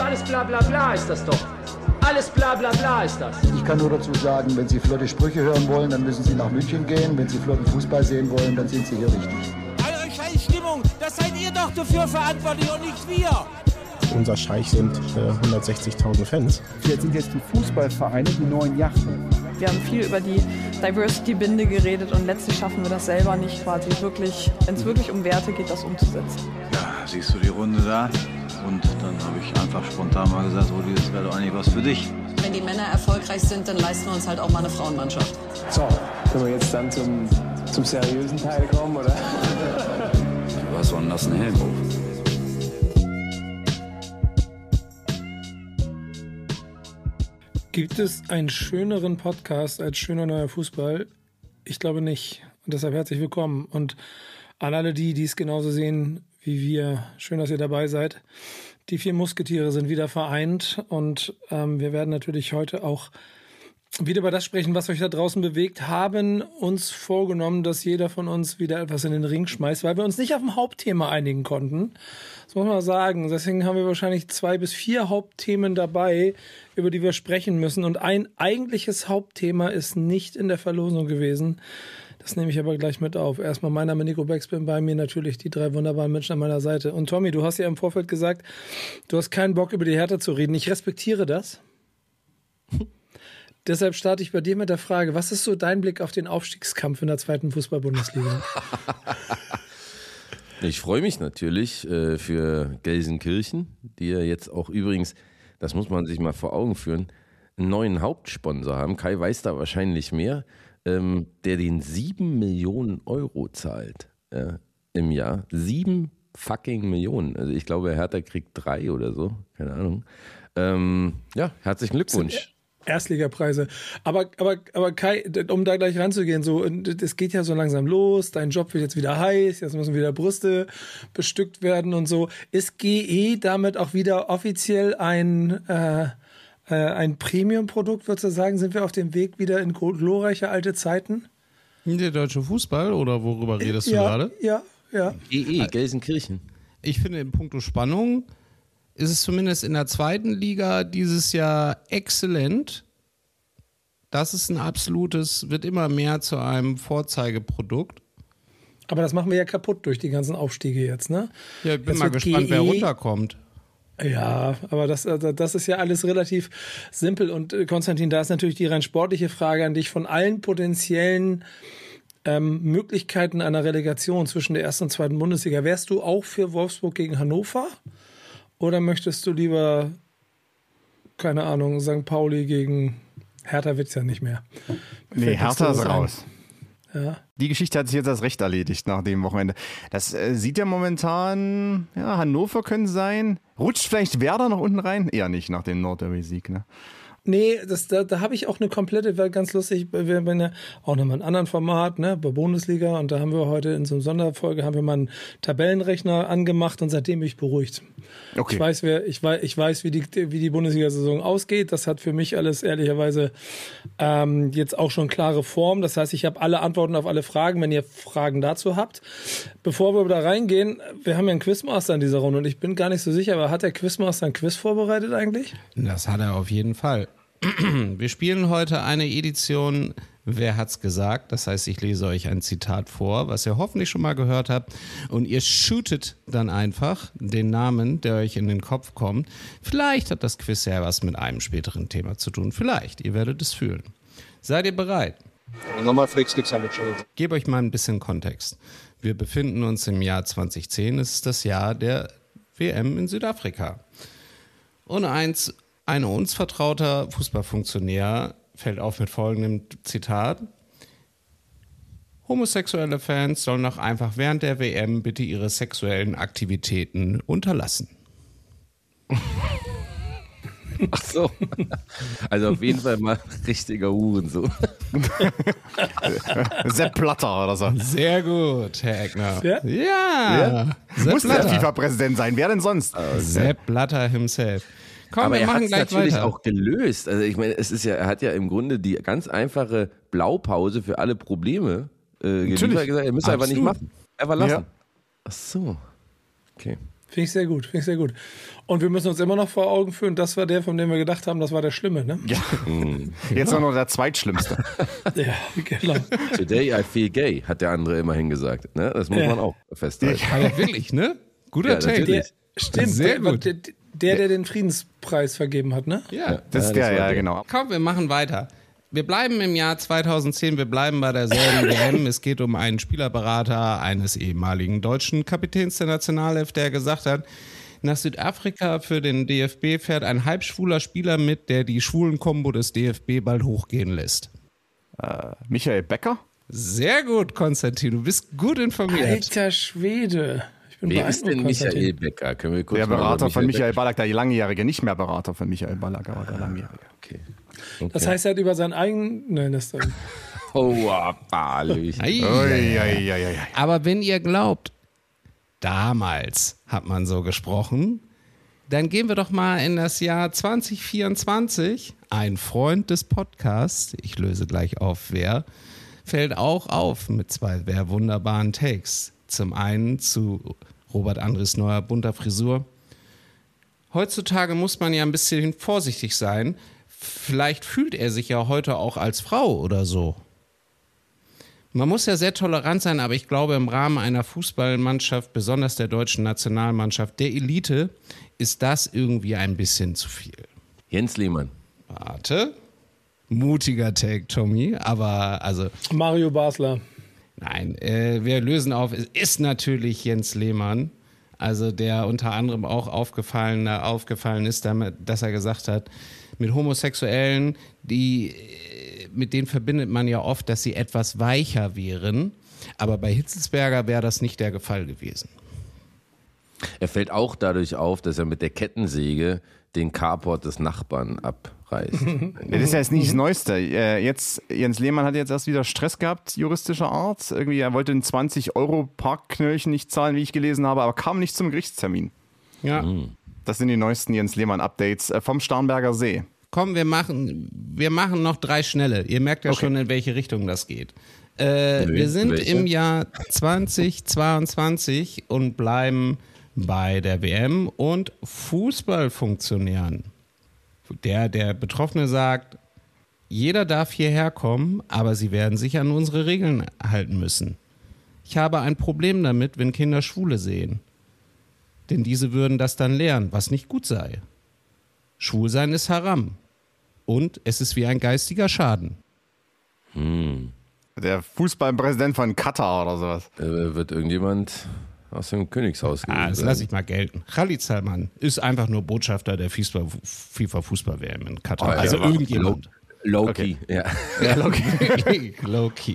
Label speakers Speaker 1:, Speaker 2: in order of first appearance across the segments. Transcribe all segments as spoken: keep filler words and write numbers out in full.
Speaker 1: alles bla bla bla ist das doch. Alles bla bla bla ist das.
Speaker 2: Ich kann nur dazu sagen, wenn Sie flotte Sprüche hören wollen, dann müssen Sie nach München gehen. Wenn Sie flotten Fußball sehen wollen, dann sind Sie hier richtig.
Speaker 3: Eure scheiß Stimmung, das seid ihr doch dafür verantwortlich und nicht wir.
Speaker 4: Unser Scheich sind äh, hundertsechzigtausend Fans.
Speaker 5: Jetzt sind jetzt die Fußballvereine die neuen Yachten.
Speaker 6: Wir haben viel über die Diversity-Binde geredet und letztlich schaffen wir das selber nicht, quasi wirklich, wenn es wirklich um Werte geht, das umzusetzen.
Speaker 7: Ja, siehst du die Runde da? Und dann habe ich einfach spontan mal gesagt, Rudi, das wäre doch eigentlich was für dich.
Speaker 8: Wenn die Männer erfolgreich sind, dann leisten wir uns halt auch mal eine Frauenmannschaft.
Speaker 5: So, können wir jetzt dann zum, zum seriösen Teil kommen, oder?
Speaker 7: Was war denn das, ein Helm auf?
Speaker 9: Gibt es einen schöneren Podcast als Schöner Neuer Fußball? Ich glaube nicht. Und deshalb herzlich willkommen. Und an alle die, die es genauso sehen wie wir, schön, dass ihr dabei seid. Die vier Musketiere sind wieder vereint und ähm, wir werden natürlich heute auch wieder über das sprechen, was euch da draußen bewegt, haben uns vorgenommen, dass jeder von uns wieder etwas in den Ring schmeißt, weil wir uns nicht auf ein Hauptthema einigen konnten. Das muss man sagen. Deswegen haben wir wahrscheinlich zwei bis vier Hauptthemen dabei, über die wir sprechen müssen. Und ein eigentliches Hauptthema ist nicht in der Verlosung gewesen. Das nehme ich aber gleich mit auf. Erstmal, mein Name ist Nico Backspin, bei mir natürlich die drei wunderbaren Menschen an meiner Seite. Und Tommy, du hast ja im Vorfeld gesagt, du hast keinen Bock, über die Hertha zu reden. Ich respektiere das. Deshalb starte ich bei dir mit der Frage, was ist so dein Blick auf den Aufstiegskampf in der zweiten Fußball-Bundesliga?
Speaker 10: Ich freue mich natürlich äh, für Gelsenkirchen, die ja jetzt auch übrigens, das muss man sich mal vor Augen führen, einen neuen Hauptsponsor haben. Kai weiß da wahrscheinlich mehr, ähm, der den sieben Millionen Euro zahlt äh, im Jahr. Sieben fucking Millionen. Also ich glaube, Hertha kriegt drei oder so, keine Ahnung. Ähm, ja, herzlichen Glückwunsch.
Speaker 9: Erstligapreise. Aber, aber, aber Kai, um da gleich ranzugehen, so, es geht ja so langsam los, dein Job wird jetzt wieder heiß, jetzt müssen wieder Brüste bestückt werden und so. Ist G E damit auch wieder offiziell ein, äh, äh, ein Premium-Produkt, würdest du sagen? Sind wir auf dem Weg wieder in glorreiche alte Zeiten?
Speaker 11: Der deutsche Fußball oder worüber redest
Speaker 9: ja,
Speaker 11: du gerade?
Speaker 9: Ja, ja.
Speaker 10: G E, Gelsenkirchen.
Speaker 11: Ich finde, in puncto Spannung ist es zumindest in der zweiten Liga dieses Jahr exzellent. Das ist ein absolutes, wird immer mehr zu einem Vorzeigeprodukt.
Speaker 9: Aber das machen wir ja kaputt durch die ganzen Aufstiege jetzt, ne?
Speaker 11: Ja, ich bin
Speaker 9: das
Speaker 11: mal gespannt, G E, wer runterkommt.
Speaker 9: Ja, aber das, das ist ja alles relativ simpel. Und Konstantin, da ist natürlich die rein sportliche Frage an dich. Von allen potenziellen ähm, Möglichkeiten einer Relegation zwischen der ersten und zweiten Bundesliga, wärst du auch für Wolfsburg gegen Hannover? Oder möchtest du lieber, keine Ahnung, Sankt Pauli gegen Hertha wird's ja nicht mehr?
Speaker 12: Nee, Hertha ist raus.
Speaker 9: Ja.
Speaker 12: Die Geschichte hat sich jetzt als recht erledigt nach dem Wochenende. Das äh, sieht ja momentan, ja, Hannover können sein. Rutscht vielleicht Werder noch unten rein? Eher nicht nach dem Nordderby-Sieg, ne?
Speaker 9: Nee, das, da, da habe ich auch eine komplette, weil ganz lustig, wir haben ja auch noch mal ein anderen Format, ne, bei Bundesliga, und da haben wir heute in so einer Sonderfolge haben wir mal einen Tabellenrechner angemacht und seitdem bin ich beruhigt. Okay. Ich weiß, wer, ich weiß, ich weiß, wie die, wie die Bundesliga-Saison ausgeht. Das hat für mich alles ehrlicherweise ähm, jetzt auch schon klare Form. Das heißt, ich habe alle Antworten auf alle Fragen, wenn ihr Fragen dazu habt. Bevor wir da reingehen, wir haben ja einen Quizmaster in dieser Runde und ich bin gar nicht so sicher, aber hat der Quizmaster ein Quiz vorbereitet eigentlich?
Speaker 11: Das hat er auf jeden Fall. Wir spielen heute eine Edition Wer hat's gesagt? Das heißt, ich lese euch ein Zitat vor, was ihr hoffentlich schon mal gehört habt, und ihr shootet dann einfach den Namen, der euch in den Kopf kommt. Vielleicht hat das Quiz ja was mit einem späteren Thema zu tun. Vielleicht, ihr werdet es fühlen. Seid ihr bereit?
Speaker 4: Nochmal Flixglück-Sandwich.
Speaker 11: Gebe euch mal ein bisschen Kontext. Wir befinden uns im Jahr zwanzig zehn. Es ist das Jahr der W M in Südafrika. Und eins Ein uns vertrauter Fußballfunktionär fällt auf mit folgendem Zitat: Homosexuelle Fans sollen doch einfach während der W M bitte ihre sexuellen Aktivitäten unterlassen.
Speaker 10: Ach so. Also auf jeden Fall mal richtiger Hurensohn.
Speaker 12: Sepp Blatter oder so.
Speaker 11: Sehr gut, Herr Eckner.
Speaker 9: Ja?
Speaker 11: Ja.
Speaker 12: ja. Muss der FIFA-Präsident sein. Wer denn sonst?
Speaker 11: Oh, Sepp Blatter himself. Komm,
Speaker 10: aber
Speaker 11: wir
Speaker 10: er
Speaker 11: machen
Speaker 10: hat es
Speaker 11: gleich
Speaker 10: natürlich
Speaker 11: weiter.
Speaker 10: auch gelöst. Also ich meine, es ist ja, er hat ja im Grunde die ganz einfache Blaupause für alle Probleme äh, geliefert. Er gesagt, er müsste einfach nicht machen. Einfach lassen. Ja. Ach so. Okay.
Speaker 9: Finde ich sehr gut, finde ich sehr gut. Und wir müssen uns immer noch vor Augen führen, das war der, von dem wir gedacht haben, das war der Schlimme, ne?
Speaker 12: Ja, jetzt auch noch der Zweitschlimmste.
Speaker 9: Ja, genau.
Speaker 10: Today I feel gay, hat der andere immerhin gesagt. Ne? Das muss
Speaker 9: Ja.
Speaker 10: man auch festhalten.
Speaker 11: Aber wirklich, ne? Guter
Speaker 10: Ja,
Speaker 11: Take.
Speaker 10: natürlich.
Speaker 9: Der, stimmt,
Speaker 11: Sehr
Speaker 9: der,
Speaker 11: gut.
Speaker 9: Der, der, der den Friedenspreis vergeben hat, ne?
Speaker 11: Ja.
Speaker 12: Das ist der, ja, genau.
Speaker 11: Komm, wir machen weiter. Wir bleiben im Jahr zweitausendzehn, wir bleiben bei derselben W M. Es geht um einen Spielerberater eines ehemaligen deutschen Kapitäns der Nationalelf, der gesagt hat, nach Südafrika für den D F B fährt ein halbschwuler Spieler mit, der die schwulen Kombo des D F B bald hochgehen lässt.
Speaker 12: Äh, Michael Becker?
Speaker 11: Sehr gut, Konstantin, du bist gut informiert.
Speaker 9: Alter Schwede. Ich bin
Speaker 10: Wer ist denn
Speaker 9: Konstantin.
Speaker 10: Michael Becker? Können wir kurz
Speaker 12: Der
Speaker 10: mal über
Speaker 12: Berater von Michael
Speaker 10: Becker-
Speaker 12: Ballack, der langjährige, nicht mehr Berater von Michael Ballack, aber der langjährige.
Speaker 10: Okay. Okay.
Speaker 9: Das heißt, er hat über seinen eigenen. Nein, das dann.
Speaker 10: Oh, Hallöchen.
Speaker 11: Ei,
Speaker 12: Ui, ei, ei, ei.
Speaker 11: Aber wenn ihr glaubt, damals hat man so gesprochen, dann gehen wir doch mal in das Jahr zwanzig vierundzwanzig. Ein Freund des Podcasts, ich löse gleich auf, wer, fällt auch auf mit zwei sehr wunderbaren Takes. Zum einen zu Robert Andres neuer bunter Frisur. Heutzutage muss man ja ein bisschen vorsichtig sein. Vielleicht fühlt er sich ja heute auch als Frau oder so. Man muss ja sehr tolerant sein, aber ich glaube, im Rahmen einer Fußballmannschaft, besonders der deutschen Nationalmannschaft, der Elite, ist das irgendwie ein bisschen zu viel.
Speaker 10: Jens Lehmann.
Speaker 11: Warte. Mutiger Take, Tommy, aber also...
Speaker 9: Mario Basler.
Speaker 11: Nein, äh, wir lösen auf. Es ist natürlich Jens Lehmann, also der unter anderem auch aufgefallen, aufgefallen ist, damit, dass er gesagt hat, mit Homosexuellen, die, mit denen verbindet man ja oft, dass sie etwas weicher wären, aber bei Hitzelsberger wäre das nicht der Fall gewesen.
Speaker 10: Er fällt auch dadurch auf, dass er mit der Kettensäge den Carport des Nachbarn abreißt.
Speaker 12: Das ist ja jetzt nicht das Neueste. Äh, Jetzt, Jens Lehmann hat jetzt erst wieder Stress gehabt, juristischer Art. Irgendwie, er wollte einen zwanzig Euro Parkknöllchen nicht zahlen, wie ich gelesen habe, aber kam nicht zum Gerichtstermin.
Speaker 11: Ja.
Speaker 12: Das sind die neuesten Jens Lehmann-Updates äh, vom Starnberger See.
Speaker 11: Komm, wir machen, wir machen noch drei schnelle. Ihr merkt ja
Speaker 12: Okay.
Speaker 11: schon, in welche Richtung das geht. Äh,
Speaker 10: Nö,
Speaker 11: wir sind
Speaker 10: welche?
Speaker 11: im Jahr zwanzig zweiundzwanzig und bleiben bei der W M und Fußballfunktionären. Der, der Betroffene sagt, jeder darf hierher kommen, aber sie werden sich an unsere Regeln halten müssen. Ich habe ein Problem damit, wenn Kinder Schwule sehen. Denn diese würden das dann lernen, was nicht gut sei. Schwulsein ist Haram. Und es ist wie ein geistiger Schaden.
Speaker 10: Hm.
Speaker 12: Der Fußballpräsident von Katar oder sowas.
Speaker 10: Äh, wird irgendjemand aus dem Königshaus
Speaker 11: Ah, das
Speaker 10: sein?
Speaker 11: lasse ich mal gelten. Khalid Salman ist einfach nur Botschafter der FIFA-Fußball-W M in Katar.
Speaker 10: Oh, ja,
Speaker 11: also
Speaker 10: aber
Speaker 11: irgendjemand.
Speaker 10: Low-key, ja.
Speaker 12: Ja, okay.
Speaker 11: Low-key.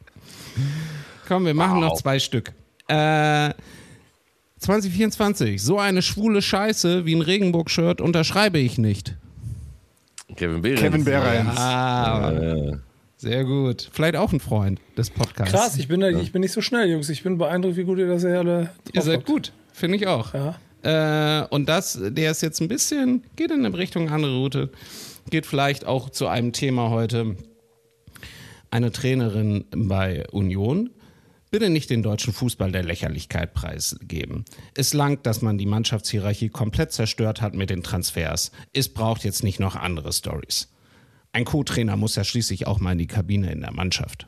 Speaker 11: Komm, wir machen noch zwei Stück. Äh, zwanzig vierundzwanzig. So eine schwule Scheiße wie ein Regenboog-Shirt unterschreibe ich nicht.
Speaker 10: Kevin Behrens.
Speaker 12: Kevin Behrens.
Speaker 11: Ah,
Speaker 10: Äh,
Speaker 11: sehr gut. Vielleicht auch ein Freund des Podcasts.
Speaker 9: Krass, ich bin, da, ich bin nicht so schnell, Jungs. Ich bin beeindruckt, wie gut ihr das hier alle drauf
Speaker 11: Ihr seid
Speaker 9: habt.
Speaker 11: gut, finde ich auch.
Speaker 9: Ja.
Speaker 11: Äh, und das, der ist jetzt ein bisschen, geht in eine Richtung andere Route, geht vielleicht auch zu einem Thema heute. Eine Trainerin bei Union. Bitte nicht den deutschen Fußball der Lächerlichkeit preisgeben. Es langt, dass man die Mannschaftshierarchie komplett zerstört hat mit den Transfers. Es braucht jetzt nicht noch andere Storys. Ein Co-Trainer muss ja schließlich auch mal in die Kabine in der Mannschaft.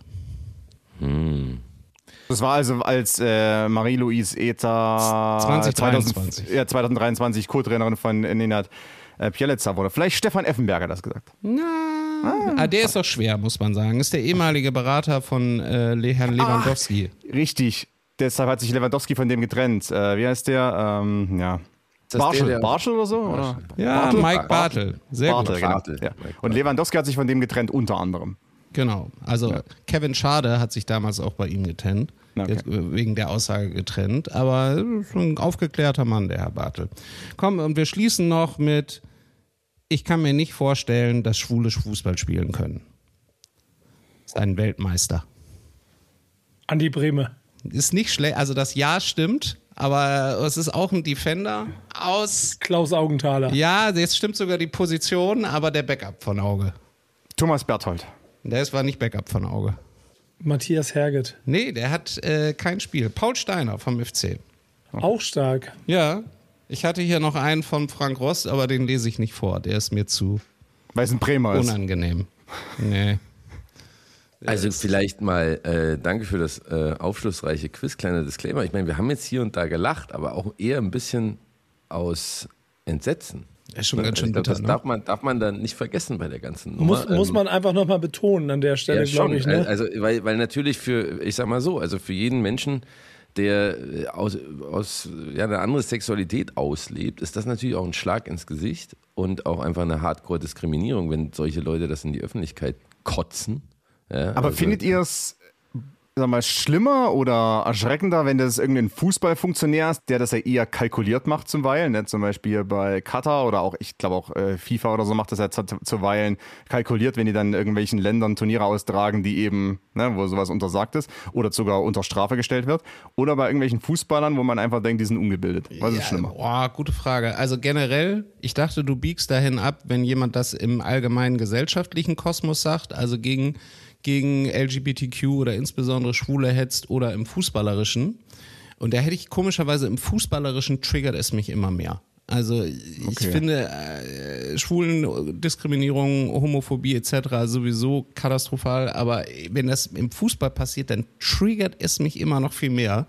Speaker 10: hm.
Speaker 12: Das war also, als äh, Marie-Louise Ether
Speaker 11: zwanzig dreiundzwanzig.
Speaker 12: zweitausend, ja, zwanzig dreiundzwanzig Co-Trainerin von Nenad äh, Pielica wurde. Vielleicht Stefan Effenberger das gesagt.
Speaker 11: Na, ah, der ist doch schwer, muss man sagen. Ist der ehemalige Berater von äh, Le- Herrn Lewandowski.
Speaker 12: Ah, richtig. Deshalb hat sich Lewandowski von dem getrennt. Äh, wie heißt der? Ähm, ja.
Speaker 10: das
Speaker 12: Barschel,
Speaker 10: der, der-
Speaker 12: Barschel oder so? Oder?
Speaker 11: Ja,
Speaker 12: Bartel?
Speaker 11: Mike Bartel. Sehr
Speaker 12: Bartel,
Speaker 11: gut.
Speaker 12: genau.
Speaker 10: Bartel.
Speaker 12: Ja.
Speaker 10: Mike
Speaker 12: Und Lewandowski hat sich von dem getrennt, unter anderem.
Speaker 11: Genau. Also
Speaker 12: Ja.
Speaker 11: Kevin Schade hat sich damals auch bei ihm getrennt.
Speaker 12: Okay.
Speaker 11: Jetzt, äh, wegen der Aussage getrennt. Aber äh, schon ein aufgeklärter Mann, der Herr Bartel. Komm, und wir schließen noch mit: Ich kann mir nicht vorstellen, dass Schwule Fußball spielen können. Ist ein Weltmeister.
Speaker 9: Andi Brehme.
Speaker 11: Ist nicht schlecht. Also das Ja stimmt, aber es ist auch ein Defender aus.
Speaker 9: Klaus Augenthaler.
Speaker 11: Ja, jetzt stimmt sogar die Position, aber der Backup von Auge.
Speaker 12: Thomas Berthold.
Speaker 11: Der ist war nicht Backup von Auge.
Speaker 9: Matthias Herget.
Speaker 11: Nee, der hat äh, kein Spiel. Paul Steiner vom F C.
Speaker 9: Auch stark.
Speaker 11: Ja, Ich hatte hier noch einen von Frank Rost, aber den lese ich nicht vor. Der ist mir zu
Speaker 12: Weil es ein Bremer ist.
Speaker 11: Unangenehm. Nee.
Speaker 10: Also vielleicht mal, äh, danke für das äh, aufschlussreiche Quiz, kleiner Disclaimer. Ich meine, wir haben jetzt hier und da gelacht, aber auch eher ein bisschen aus Entsetzen.
Speaker 11: Ist schon
Speaker 10: ne?
Speaker 11: ganz schön
Speaker 10: ich glaub,
Speaker 11: bitter,
Speaker 10: das
Speaker 11: ne?
Speaker 10: darf man, darf man dann nicht vergessen bei der ganzen Nummer.
Speaker 9: Muss, muss
Speaker 10: Ähm,
Speaker 9: man einfach nochmal betonen an der Stelle,
Speaker 10: ja,
Speaker 9: glaube ich. Ne?
Speaker 10: Also, weil, weil natürlich für, ich sag mal so, also für jeden Menschen, der aus, aus ja, eine andere Sexualität auslebt, ist das natürlich auch ein Schlag ins Gesicht und auch einfach eine Hardcore-Diskriminierung, wenn solche Leute das in die Öffentlichkeit kotzen. Ja,
Speaker 12: Aber
Speaker 10: also,
Speaker 12: findet ihr es, sag mal, schlimmer oder erschreckender, wenn das irgendein Fußballfunktionär ist, der das ja eher kalkuliert macht zuweilen, ne? Zum Beispiel bei Katar oder auch, ich glaube auch äh, FIFA oder so macht das ja zu, zuweilen kalkuliert, wenn die dann in irgendwelchen Ländern Turniere austragen, die eben, ne, wo sowas untersagt ist oder sogar unter Strafe gestellt wird. Oder bei irgendwelchen Fußballern, wo man einfach denkt, die sind ungebildet. Was
Speaker 11: ja,
Speaker 12: ist schlimmer?
Speaker 11: Boah, gute Frage. Also generell, ich dachte, du biegst dahin ab, wenn jemand das im allgemeinen gesellschaftlichen Kosmos sagt, also gegen gegen L G B T Q oder insbesondere Schwule hetzt oder im Fußballerischen. Und da hätte ich komischerweise im Fußballerischen triggert es mich immer mehr. Also ich
Speaker 12: Okay.
Speaker 11: finde äh, Schwulendiskriminierung, Homophobie et cetera sowieso katastrophal, aber wenn das im Fußball passiert, dann triggert es mich immer noch viel mehr.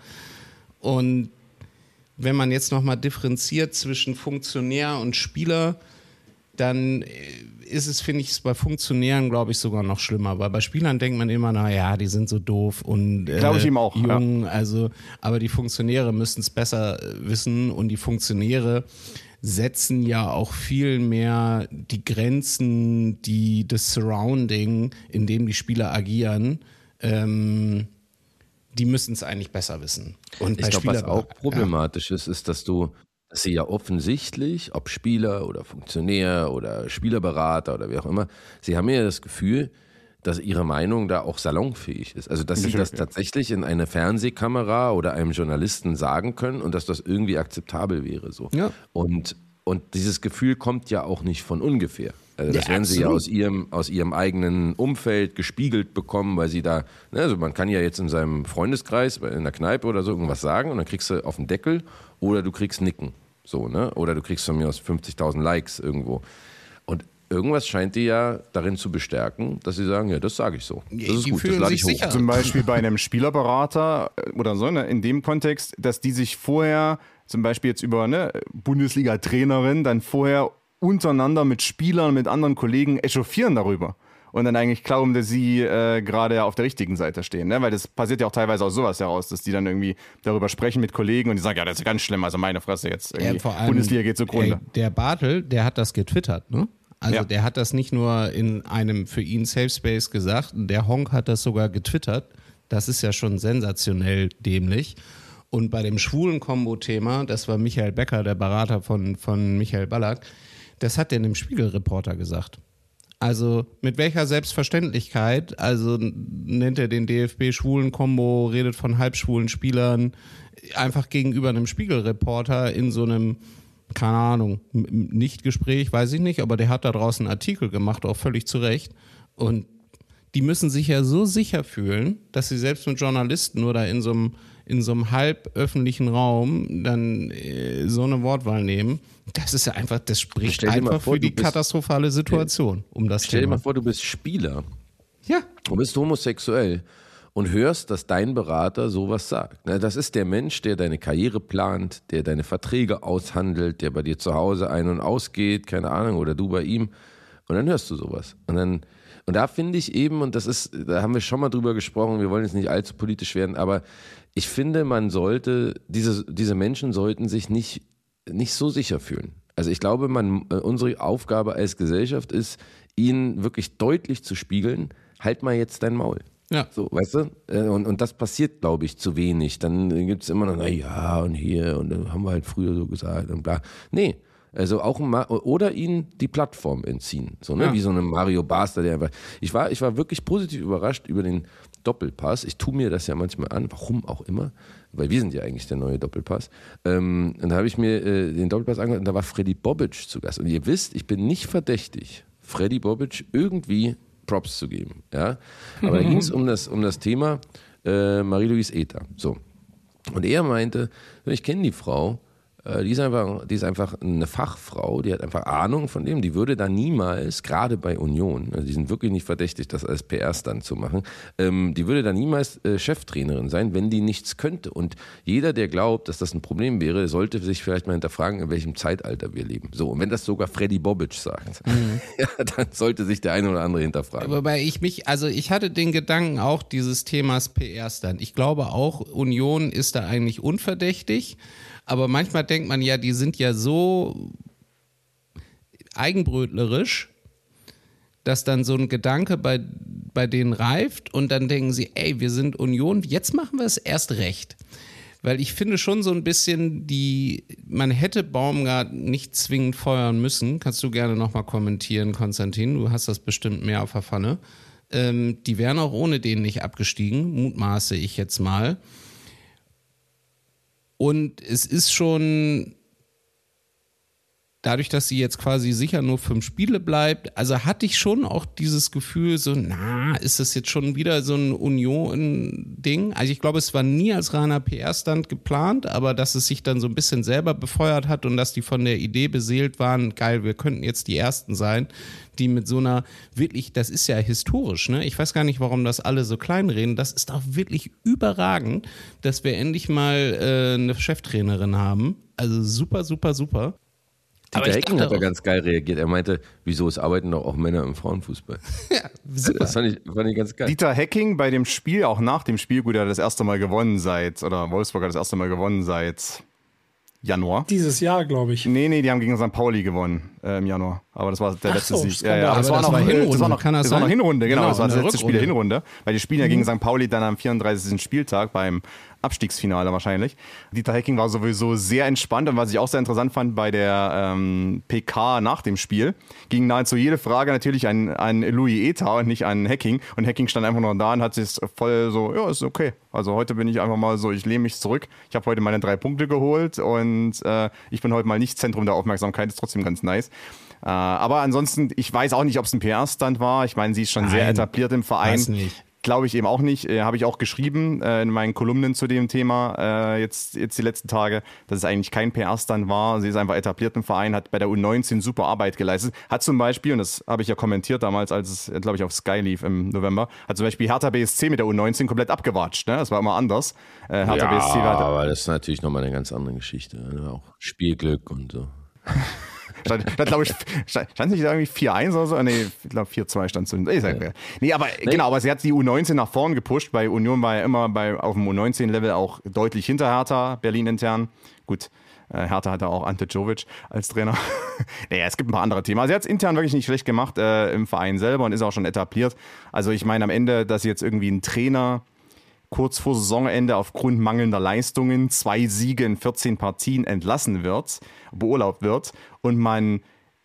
Speaker 11: Und wenn man jetzt nochmal differenziert zwischen Funktionär und Spieler, dann ist es, finde ich, es bei Funktionären, glaube ich, sogar noch schlimmer, weil bei Spielern denkt man immer, naja, die sind so doof und äh,
Speaker 12: Glaube ich ihm auch,
Speaker 11: jung,
Speaker 12: ja.
Speaker 11: also, aber die Funktionäre müssten es besser wissen und die Funktionäre setzen ja auch viel mehr die Grenzen, die das Surrounding, in dem die Spieler agieren, ähm, die müssen es eigentlich besser wissen. Und
Speaker 10: ich
Speaker 11: bei
Speaker 10: glaube, was
Speaker 11: Spieler-
Speaker 10: auch problematisch ist, ist, dass du, dass sie ja offensichtlich, ob Spieler oder Funktionär oder Spielerberater oder wie auch immer, sie haben ja das Gefühl, dass ihre Meinung da auch salonfähig ist. Also, dass sie das tatsächlich in eine Fernsehkamera oder einem Journalisten sagen können und dass das irgendwie akzeptabel wäre. So.
Speaker 11: Ja.
Speaker 10: Und, und dieses Gefühl kommt ja auch nicht von ungefähr. Also das
Speaker 11: Ja,
Speaker 10: werden sie ja
Speaker 11: absolut.
Speaker 10: aus ihrem, aus ihrem eigenen Umfeld gespiegelt bekommen, weil sie da, ne, also man kann ja jetzt in seinem Freundeskreis, in der Kneipe oder so irgendwas sagen und dann kriegst du auf den Deckel oder du kriegst Nicken. So, ne? Oder du kriegst von mir aus fünfzigtausend Likes irgendwo. Und irgendwas scheint die ja darin zu bestärken, dass sie sagen, ja, das sage ich so. Das ist
Speaker 11: Die
Speaker 10: gut, das
Speaker 11: fühlen
Speaker 10: lade
Speaker 11: sich
Speaker 10: ich hoch.
Speaker 11: sicher.
Speaker 12: Zum Beispiel bei einem Spielerberater oder so, ne, in dem Kontext, dass die sich vorher, zum Beispiel jetzt über eine Bundesliga-Trainerin, dann vorher untereinander mit Spielern, mit anderen Kollegen echauffieren darüber. Und dann eigentlich glauben, dass sie äh, gerade auf der richtigen Seite stehen. Ne? Weil das passiert ja auch teilweise aus sowas heraus, dass die dann irgendwie darüber sprechen mit Kollegen und die sagen, ja, das ist ganz schlimm, also meine Fresse jetzt. Irgendwie.
Speaker 11: Ja, vor allem,
Speaker 12: Bundesliga geht zugrunde.
Speaker 11: Ey, der Bartel, der hat das getwittert, ne? Also
Speaker 12: Ja.
Speaker 11: der hat das nicht nur in einem für ihn Safe Space gesagt, der Honk hat das sogar getwittert. Das ist ja schon sensationell dämlich. Und bei dem schwulen Kombo-Thema, das war Michael Becker, der Berater von, von Michael Ballack, das hat der dem Spiegelreporter gesagt. Also mit welcher Selbstverständlichkeit, also nennt er den D F B schwulen Kombo, redet von halbschwulen Spielern, einfach gegenüber einem Spiegelreporter in so einem, keine Ahnung, Nicht-Gespräch, weiß ich nicht, aber der hat da draußen einen Artikel gemacht, auch völlig zu Recht. Und die müssen sich ja so sicher fühlen, dass sie selbst mit Journalisten oder in so einem, in so einem halb öffentlichen Raum dann äh, so eine Wortwahl nehmen. Das ist ja einfach, das spricht
Speaker 10: Stell dir mal
Speaker 11: einfach
Speaker 10: vor,
Speaker 11: für die
Speaker 10: du bist-
Speaker 11: katastrophale Situation um das
Speaker 10: Stell dir
Speaker 11: Thema.
Speaker 10: mal vor, du bist Spieler.
Speaker 11: Ja.
Speaker 10: Du bist homosexuell und hörst, dass dein Berater sowas sagt. Na, das ist der Mensch, der deine Karriere plant, der deine Verträge aushandelt, der bei dir zu Hause ein- und ausgeht, keine Ahnung, oder du bei ihm. Und dann hörst du sowas. Und dann, und da finde ich eben, und das ist, da haben wir schon mal drüber gesprochen, wir wollen jetzt nicht allzu politisch werden, aber ich finde, man sollte, diese, diese Menschen sollten sich nicht, nicht so sicher fühlen. Also ich glaube, man, unsere Aufgabe als Gesellschaft ist, ihnen wirklich deutlich zu spiegeln, halt mal jetzt dein Maul.
Speaker 11: Ja.
Speaker 10: So, weißt du? Und, und das passiert, glaube ich, zu wenig. Dann gibt es immer noch, na ja, und hier, und dann haben wir halt früher so gesagt und bla. Nee, also auch mal, oder ihnen die Plattform entziehen. So, ne?
Speaker 11: Ja.
Speaker 10: Wie so ein Mario Basler, der einfach. Ich war, ich war wirklich positiv überrascht über den Doppelpass. Ich tue mir das ja manchmal an, warum auch immer, weil wir sind ja eigentlich der neue Doppelpass. Ähm, und da habe ich mir äh, den Doppelpass angehört und da war Freddy Bobic zu Gast. Und ihr wisst, ich bin nicht verdächtig, Freddy Bobic irgendwie Props zu geben. Ja? Aber da ging es um das, um das Thema äh, Marie-Louise Ether. So. Und er meinte, ich kenne die Frau, Die ist, einfach, die ist einfach eine Fachfrau, die hat einfach Ahnung von dem, die würde da niemals, gerade bei Union, also die sind wirklich nicht verdächtig, das als P R-Stunt zu machen, ähm, die würde da niemals äh, Cheftrainerin sein, wenn die nichts könnte. Und jeder, der glaubt, dass das ein Problem wäre, sollte sich vielleicht mal hinterfragen, in welchem Zeitalter wir leben. So, und wenn das sogar Freddy Bobic sagt, mhm. ja, dann sollte sich der eine oder andere hinterfragen.
Speaker 11: Wobei ich mich, also ich hatte den Gedanken auch dieses Themas P R-Stunt. Ich glaube auch, Union ist da eigentlich unverdächtig. Aber manchmal denkt man ja, die sind ja so eigenbrötlerisch, dass dann so ein Gedanke bei, bei denen reift und dann denken sie, ey, wir sind Union, jetzt machen wir es erst recht. Weil ich finde schon so ein bisschen, die, man hätte Baumgart nicht zwingend feuern müssen. Kannst du gerne nochmal kommentieren, Konstantin, du hast das bestimmt mehr auf der Pfanne. Ähm, die wären auch ohne den nicht abgestiegen, mutmaße ich jetzt mal. Und es ist schon, dadurch, dass sie jetzt quasi sicher nur fünf Spiele bleibt, also hatte ich schon auch dieses Gefühl, so, na, ist das jetzt schon wieder so ein Union-Ding? Also ich glaube, es war nie als reiner P R-Stand geplant, aber dass es sich dann so ein bisschen selber befeuert hat und dass die von der Idee beseelt waren, geil, wir könnten jetzt die Ersten sein, die mit so einer wirklich, das ist ja historisch, ne? Ich weiß gar nicht, warum das alle so kleinreden. Das ist doch wirklich überragend, dass wir endlich mal äh, eine Cheftrainerin haben. Also super, super, super.
Speaker 10: Dieter Hecking hat da ganz geil reagiert. Er meinte, wieso, es arbeiten doch auch Männer im Frauenfußball. Ja, super. Das fand ich, fand ich ganz geil.
Speaker 12: Dieter Hecking bei dem Spiel, auch nach dem Spiel, gut, er hat das erste Mal gewonnen seit, oder Wolfsburg hat das erste Mal gewonnen seit Januar.
Speaker 9: Dieses Jahr, glaube ich.
Speaker 12: Nee, nee, die haben gegen Sankt Pauli gewonnen äh, im Januar. Aber das war der
Speaker 9: Ach
Speaker 12: letzte
Speaker 9: so,
Speaker 12: Sieg. Ja, ja,
Speaker 11: aber
Speaker 12: das, war
Speaker 11: das
Speaker 12: noch,
Speaker 11: war Hinrunde.
Speaker 12: das war noch,
Speaker 11: Kann das
Speaker 12: das war noch
Speaker 11: sein?
Speaker 12: Hinrunde, genau.
Speaker 11: Genau,
Speaker 12: das war das
Speaker 11: in der
Speaker 12: letzte Spiel der Hinrunde. Weil die spielen ja
Speaker 9: Mhm.
Speaker 12: gegen Sankt Pauli dann am vierunddreißigsten Spieltag beim Abstiegsfinale wahrscheinlich. Dieter Hecking war sowieso sehr entspannt und was ich auch sehr interessant fand bei der ähm, P K nach dem Spiel, ging nahezu jede Frage natürlich an, an Louis Eta und nicht an Hecking. Und Hecking stand einfach nur da und hat sich voll so, ja, ist okay. Also heute bin ich einfach mal so, ich lehne mich zurück. Ich habe heute meine drei Punkte geholt und äh, ich bin heute mal nicht Zentrum der Aufmerksamkeit, ist trotzdem ganz nice. Äh, aber ansonsten, ich weiß auch nicht, ob es ein P R-Stand war. Ich meine, sie ist schon Nein, sehr etabliert im Verein.
Speaker 11: Weiß nicht.
Speaker 12: Glaube ich eben auch nicht. Äh, Habe ich auch geschrieben äh, in meinen Kolumnen zu dem Thema äh, jetzt, jetzt die letzten Tage, dass es eigentlich kein P R-Stand war. Sie ist einfach etabliert im Verein, hat bei der U neunzehn super Arbeit geleistet. Hat zum Beispiel, und das habe ich ja kommentiert damals, als es, glaube ich, auf Sky lief im November, hat zum Beispiel Hertha B S C mit der U neunzehn komplett abgewatscht. Ne? Das war immer anders. Äh, Hertha
Speaker 10: ja,
Speaker 12: B S C war
Speaker 10: aber das ist natürlich nochmal eine ganz andere Geschichte. Ne? Auch Spielglück und so.
Speaker 12: Stand, stand glaube ich, stand, stand nicht da irgendwie vier eins oder so? Nee, ich glaube vier zwei stand so. Nee, ja. nee, aber nee. genau, aber sie hat die U neunzehn nach vorn gepusht. Bei Union war ja immer bei, auf dem U neunzehn-Level auch deutlich hinter Hertha, Berlin intern. Gut, äh, Hertha hatte auch Ante Jovic als Trainer. naja, es gibt ein paar andere Themen. Also sie hat es intern wirklich nicht schlecht gemacht äh, im Verein selber und ist auch schon etabliert. Also ich meine am Ende, dass jetzt irgendwie ein Trainer kurz vor Saisonende aufgrund mangelnder Leistungen zwei Siege in vierzehn Partien entlassen wird, beurlaubt wird und man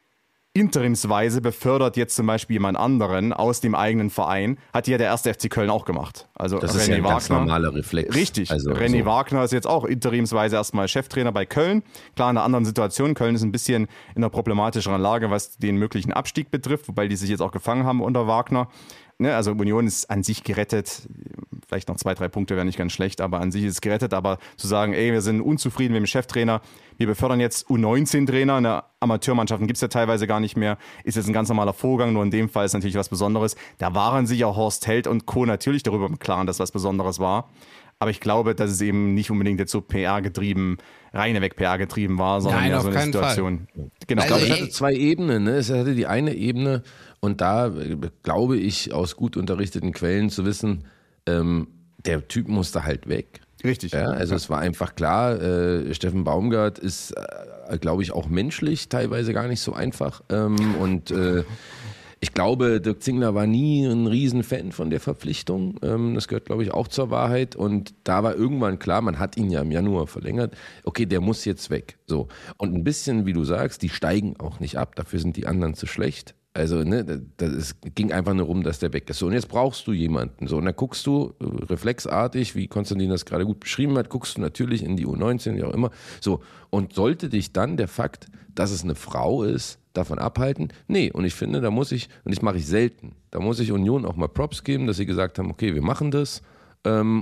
Speaker 12: interimsweise befördert jetzt zum Beispiel jemand anderen aus dem eigenen Verein, hat ja der erste F C Köln auch gemacht. Also
Speaker 10: das
Speaker 12: René
Speaker 10: ist ja ein
Speaker 12: Wagner,
Speaker 10: ganz normaler Reflex.
Speaker 12: Richtig,
Speaker 10: also,
Speaker 12: René
Speaker 10: so.
Speaker 12: Wagner ist jetzt auch interimsweise erstmal Cheftrainer bei Köln. Klar, in einer anderen Situation. Köln ist ein bisschen in einer problematischeren Lage, was den möglichen Abstieg betrifft, wobei die sich jetzt auch gefangen haben unter Wagner. Ne, also Union ist an sich gerettet, vielleicht noch zwei, drei Punkte wären nicht ganz schlecht, aber an sich ist es gerettet, aber zu sagen, ey, wir sind unzufrieden mit dem Cheftrainer, wir befördern jetzt U neunzehn-Trainer, eine Amateurmannschaften gibt es ja teilweise gar nicht mehr, ist jetzt ein ganz normaler Vorgang, nur in dem Fall ist natürlich was Besonderes. Da waren sich auch Horst Held und Co. natürlich darüber im Klaren, dass was Besonderes war. Aber ich glaube, dass es eben nicht unbedingt jetzt so P R getrieben, reineweg P R getrieben war, sondern
Speaker 11: Nein,
Speaker 12: eher
Speaker 11: auf
Speaker 12: so eine
Speaker 11: keinen
Speaker 12: Situation.
Speaker 11: Fall.
Speaker 12: Genau.
Speaker 10: Ich glaube, es hatte zwei Ebenen. Ne? Es hatte die eine Ebene und da äh, glaube ich aus gut unterrichteten Quellen zu wissen, ähm, der Typ musste halt weg.
Speaker 12: Richtig.
Speaker 10: Ja, also ja. Es war einfach klar, äh, Steffen Baumgart ist, äh, glaube ich, auch menschlich teilweise gar nicht so einfach ähm, und äh, ich glaube, Dirk Zingler war nie ein Riesenfan von der Verpflichtung. Das gehört, glaube ich, auch zur Wahrheit. Und da war irgendwann klar, man hat ihn ja im Januar verlängert. Okay, der muss jetzt weg. So. Und ein bisschen, wie du sagst, die steigen auch nicht ab. Dafür sind die anderen zu schlecht. Also, ne, das ist, ging einfach nur rum, dass der weg ist. So, und jetzt brauchst du jemanden. So, und dann guckst du reflexartig, wie Konstantin das gerade gut beschrieben hat, guckst du natürlich in die U neunzehn, wie auch immer. So, und sollte dich dann der Fakt, dass es eine Frau ist, davon abhalten? Nee, und ich finde, da muss ich, und das mache ich selten, da muss ich Union auch mal Props geben, dass sie gesagt haben, okay, wir machen das. Ähm, und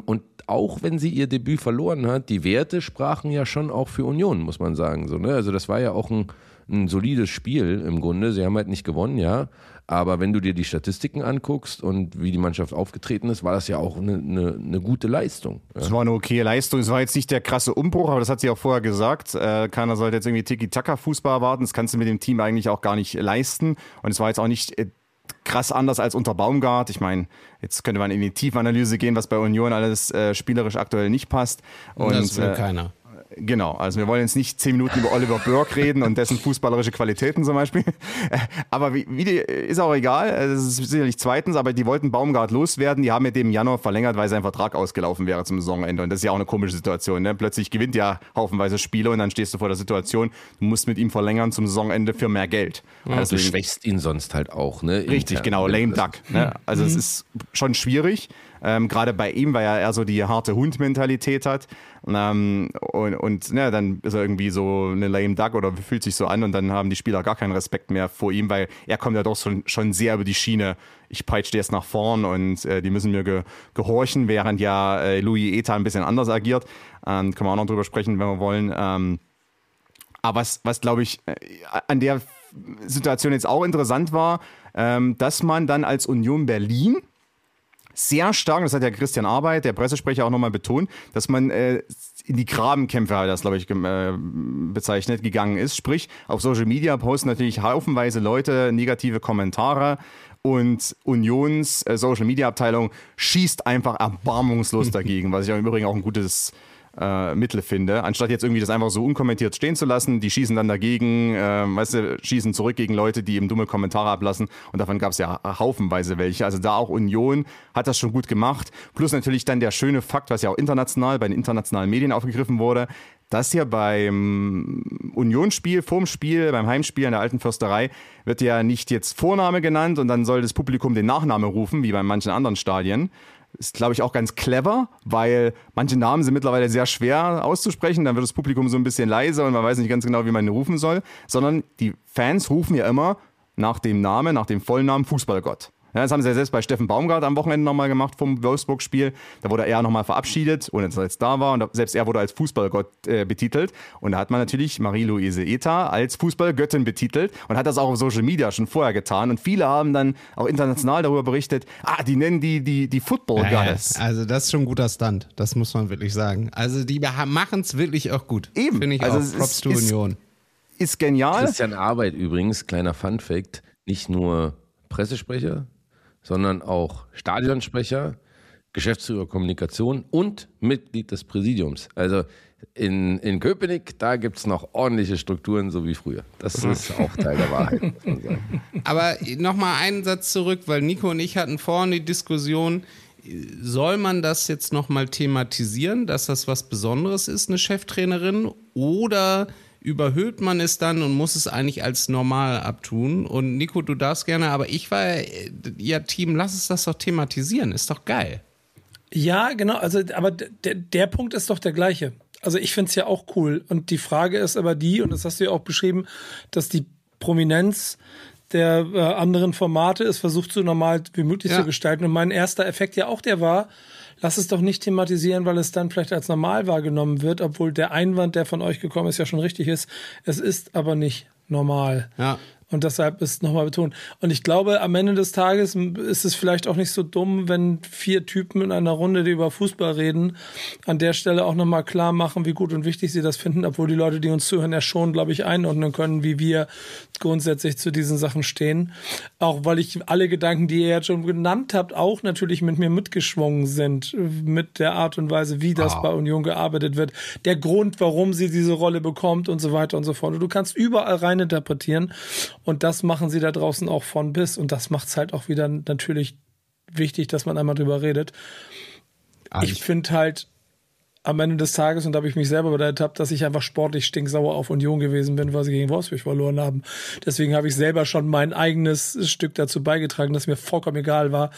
Speaker 10: auch wenn sie ihr Debüt verloren hat, die Werte sprachen ja schon auch für Union, muss man sagen. So, ne? Also das war ja auch ein, ein solides Spiel im Grunde. Sie haben halt nicht gewonnen, ja. Aber wenn du dir die Statistiken anguckst und wie die Mannschaft aufgetreten ist, war das ja auch eine, eine, eine gute Leistung. Ja.
Speaker 12: Es war eine okaye Leistung. Es war jetzt nicht der krasse Umbruch, aber das hat sie auch vorher gesagt. Äh, keiner sollte jetzt irgendwie Tiki-Taka-Fußball erwarten. Das kannst du mit dem Team eigentlich auch gar nicht leisten. Und es war jetzt auch nicht äh, krass anders als unter Baumgart. Ich meine, jetzt könnte man in die Tiefanalyse gehen, was bei Union alles äh, spielerisch aktuell nicht passt. Und
Speaker 11: das will
Speaker 12: äh,
Speaker 11: keiner.
Speaker 12: Genau, also wir wollen jetzt nicht zehn Minuten über Oliver Burke reden und dessen fußballerische Qualitäten zum Beispiel. Aber wie, wie die, ist auch egal, das ist sicherlich zweitens, aber die wollten Baumgart loswerden, die haben mit dem im Januar verlängert, weil sein Vertrag ausgelaufen wäre zum Saisonende. Und das ist ja auch eine komische Situation. Ne? Plötzlich gewinnt ja haufenweise Spiele und dann stehst du vor der Situation, du musst mit ihm verlängern zum Saisonende für mehr Geld.
Speaker 10: Ja, also du schwächst ihn sonst halt auch. Ne?
Speaker 12: Richtig, genau, lame duck. Ne? Also es ist schon schwierig. Ähm, gerade bei ihm, weil er eher so die harte Hund-Mentalität hat. Ähm, und und ne, dann ist er irgendwie so eine lame duck oder fühlt sich so an und dann haben die Spieler gar keinen Respekt mehr vor ihm, weil er kommt ja doch schon, schon sehr über die Schiene. Ich peitsche jetzt nach vorn und äh, die müssen mir ge gehorchen, während ja äh, Louis Eta ein bisschen anders agiert. Ähm, können wir auch noch drüber sprechen, wenn wir wollen. Ähm, aber was, was glaube ich, äh, an der Situation jetzt auch interessant war, ähm, dass man dann als Union Berlin sehr stark, das hat ja Christian Arbeit, der Pressesprecher, auch nochmal betont, dass man äh, in die Grabenkämpfe, hat er das, glaube ich, äh, bezeichnet, gegangen ist. Sprich, auf Social Media posten natürlich haufenweise Leute negative Kommentare und Unions äh, Social Media Abteilung schießt einfach erbarmungslos dagegen, was ich im Übrigen auch ein gutes Äh, Mittel finde, anstatt jetzt irgendwie das einfach so unkommentiert stehen zu lassen. Die schießen dann dagegen, äh, weißt du, schießen zurück gegen Leute, die eben dumme Kommentare ablassen und davon gab es ja haufenweise welche. Also da auch Union hat das schon gut gemacht. Plus natürlich dann der schöne Fakt, was ja auch international bei den internationalen Medien aufgegriffen wurde, dass hier beim Unionsspiel, vorm Spiel, beim Heimspiel in der Alten Försterei wird ja nicht jetzt Vorname genannt und dann soll das Publikum den Nachname rufen, wie bei manchen anderen Stadien. Ist, glaube ich, auch ganz clever, weil manche Namen sind mittlerweile sehr schwer auszusprechen. Dann wird das Publikum so ein bisschen leiser und man weiß nicht ganz genau, wie man ihn rufen soll. Sondern die Fans rufen ja immer nach dem Namen, nach dem Vollnamen Fußballgott. Ja, das haben sie ja selbst bei Steffen Baumgart am Wochenende nochmal gemacht vom Wolfsburg-Spiel. Da wurde er nochmal verabschiedet, ohne dass er jetzt da war. Und selbst er wurde als Fußballgott äh, betitelt. Und da hat man natürlich Marie-Louise Eta als Fußballgöttin betitelt und hat das auch auf Social Media schon vorher getan. Und viele haben dann auch international darüber berichtet, ah, die nennen die die, die Football-Goddess.
Speaker 11: Ja, also das ist schon ein guter Stunt, das muss man wirklich sagen. Also die machen es wirklich auch gut.
Speaker 12: Eben.
Speaker 11: Finde ich
Speaker 12: also
Speaker 11: auch. Props to Union.
Speaker 12: Ist genial.
Speaker 10: Christian Arbeit übrigens, kleiner Funfact, nicht nur Pressesprecher, sondern auch Stadionsprecher, Geschäftsführer Kommunikation und Mitglied des Präsidiums. Also in, in Köpenick, da gibt es noch ordentliche Strukturen, so wie früher. Das ist auch Teil der Wahrheit, muss man sagen.
Speaker 11: Aber nochmal einen Satz zurück, weil Nico und ich hatten vorhin die Diskussion, soll man das jetzt nochmal thematisieren, dass das was Besonderes ist, eine Cheftrainerin, oder überhöht man es dann und muss es eigentlich als normal abtun? Und Nico, du darfst gerne, aber ich war ja Team, lass es das doch thematisieren, ist doch geil.
Speaker 9: Ja, genau, also aber der, der Punkt ist doch der gleiche. Also ich finde es ja auch cool und die Frage ist aber die, und das hast du ja auch beschrieben, dass die Prominenz der äh, anderen Formate ist versucht, so normal wie möglich ja. zu gestalten, und mein erster Effekt ja auch der war, lass es doch nicht thematisieren, weil es dann vielleicht als normal wahrgenommen wird, obwohl der Einwand, der von euch gekommen ist, ja schon richtig ist. Es ist aber nicht normal.
Speaker 11: Ja.
Speaker 9: Und deshalb ist nochmal betont. Und ich glaube, am Ende des Tages ist es vielleicht auch nicht so dumm, wenn vier Typen in einer Runde, die über Fußball reden, an der Stelle auch nochmal klar machen, wie gut und wichtig sie das finden, obwohl die Leute, die uns zuhören, ja schon, glaube ich, einordnen können, wie wir grundsätzlich zu diesen Sachen stehen. Auch weil ich alle Gedanken, die ihr jetzt schon genannt habt, auch natürlich mit mir mitgeschwungen sind, mit der Art und Weise, wie das wow. bei Union gearbeitet wird, der Grund, warum sie diese Rolle bekommt und so weiter und so fort. Und du kannst überall reininterpretieren. Und das machen sie da draußen auch von bis. Und das macht es halt auch wieder natürlich wichtig, dass man einmal drüber redet. Also ich finde halt am Ende des Tages, und da habe ich mich selber bei der ertappt, dass ich einfach sportlich stinksauer auf Union gewesen bin, weil sie gegen Wolfsburg verloren haben. Deswegen habe ich selber schon mein eigenes Stück dazu beigetragen, dass mir vollkommen egal war,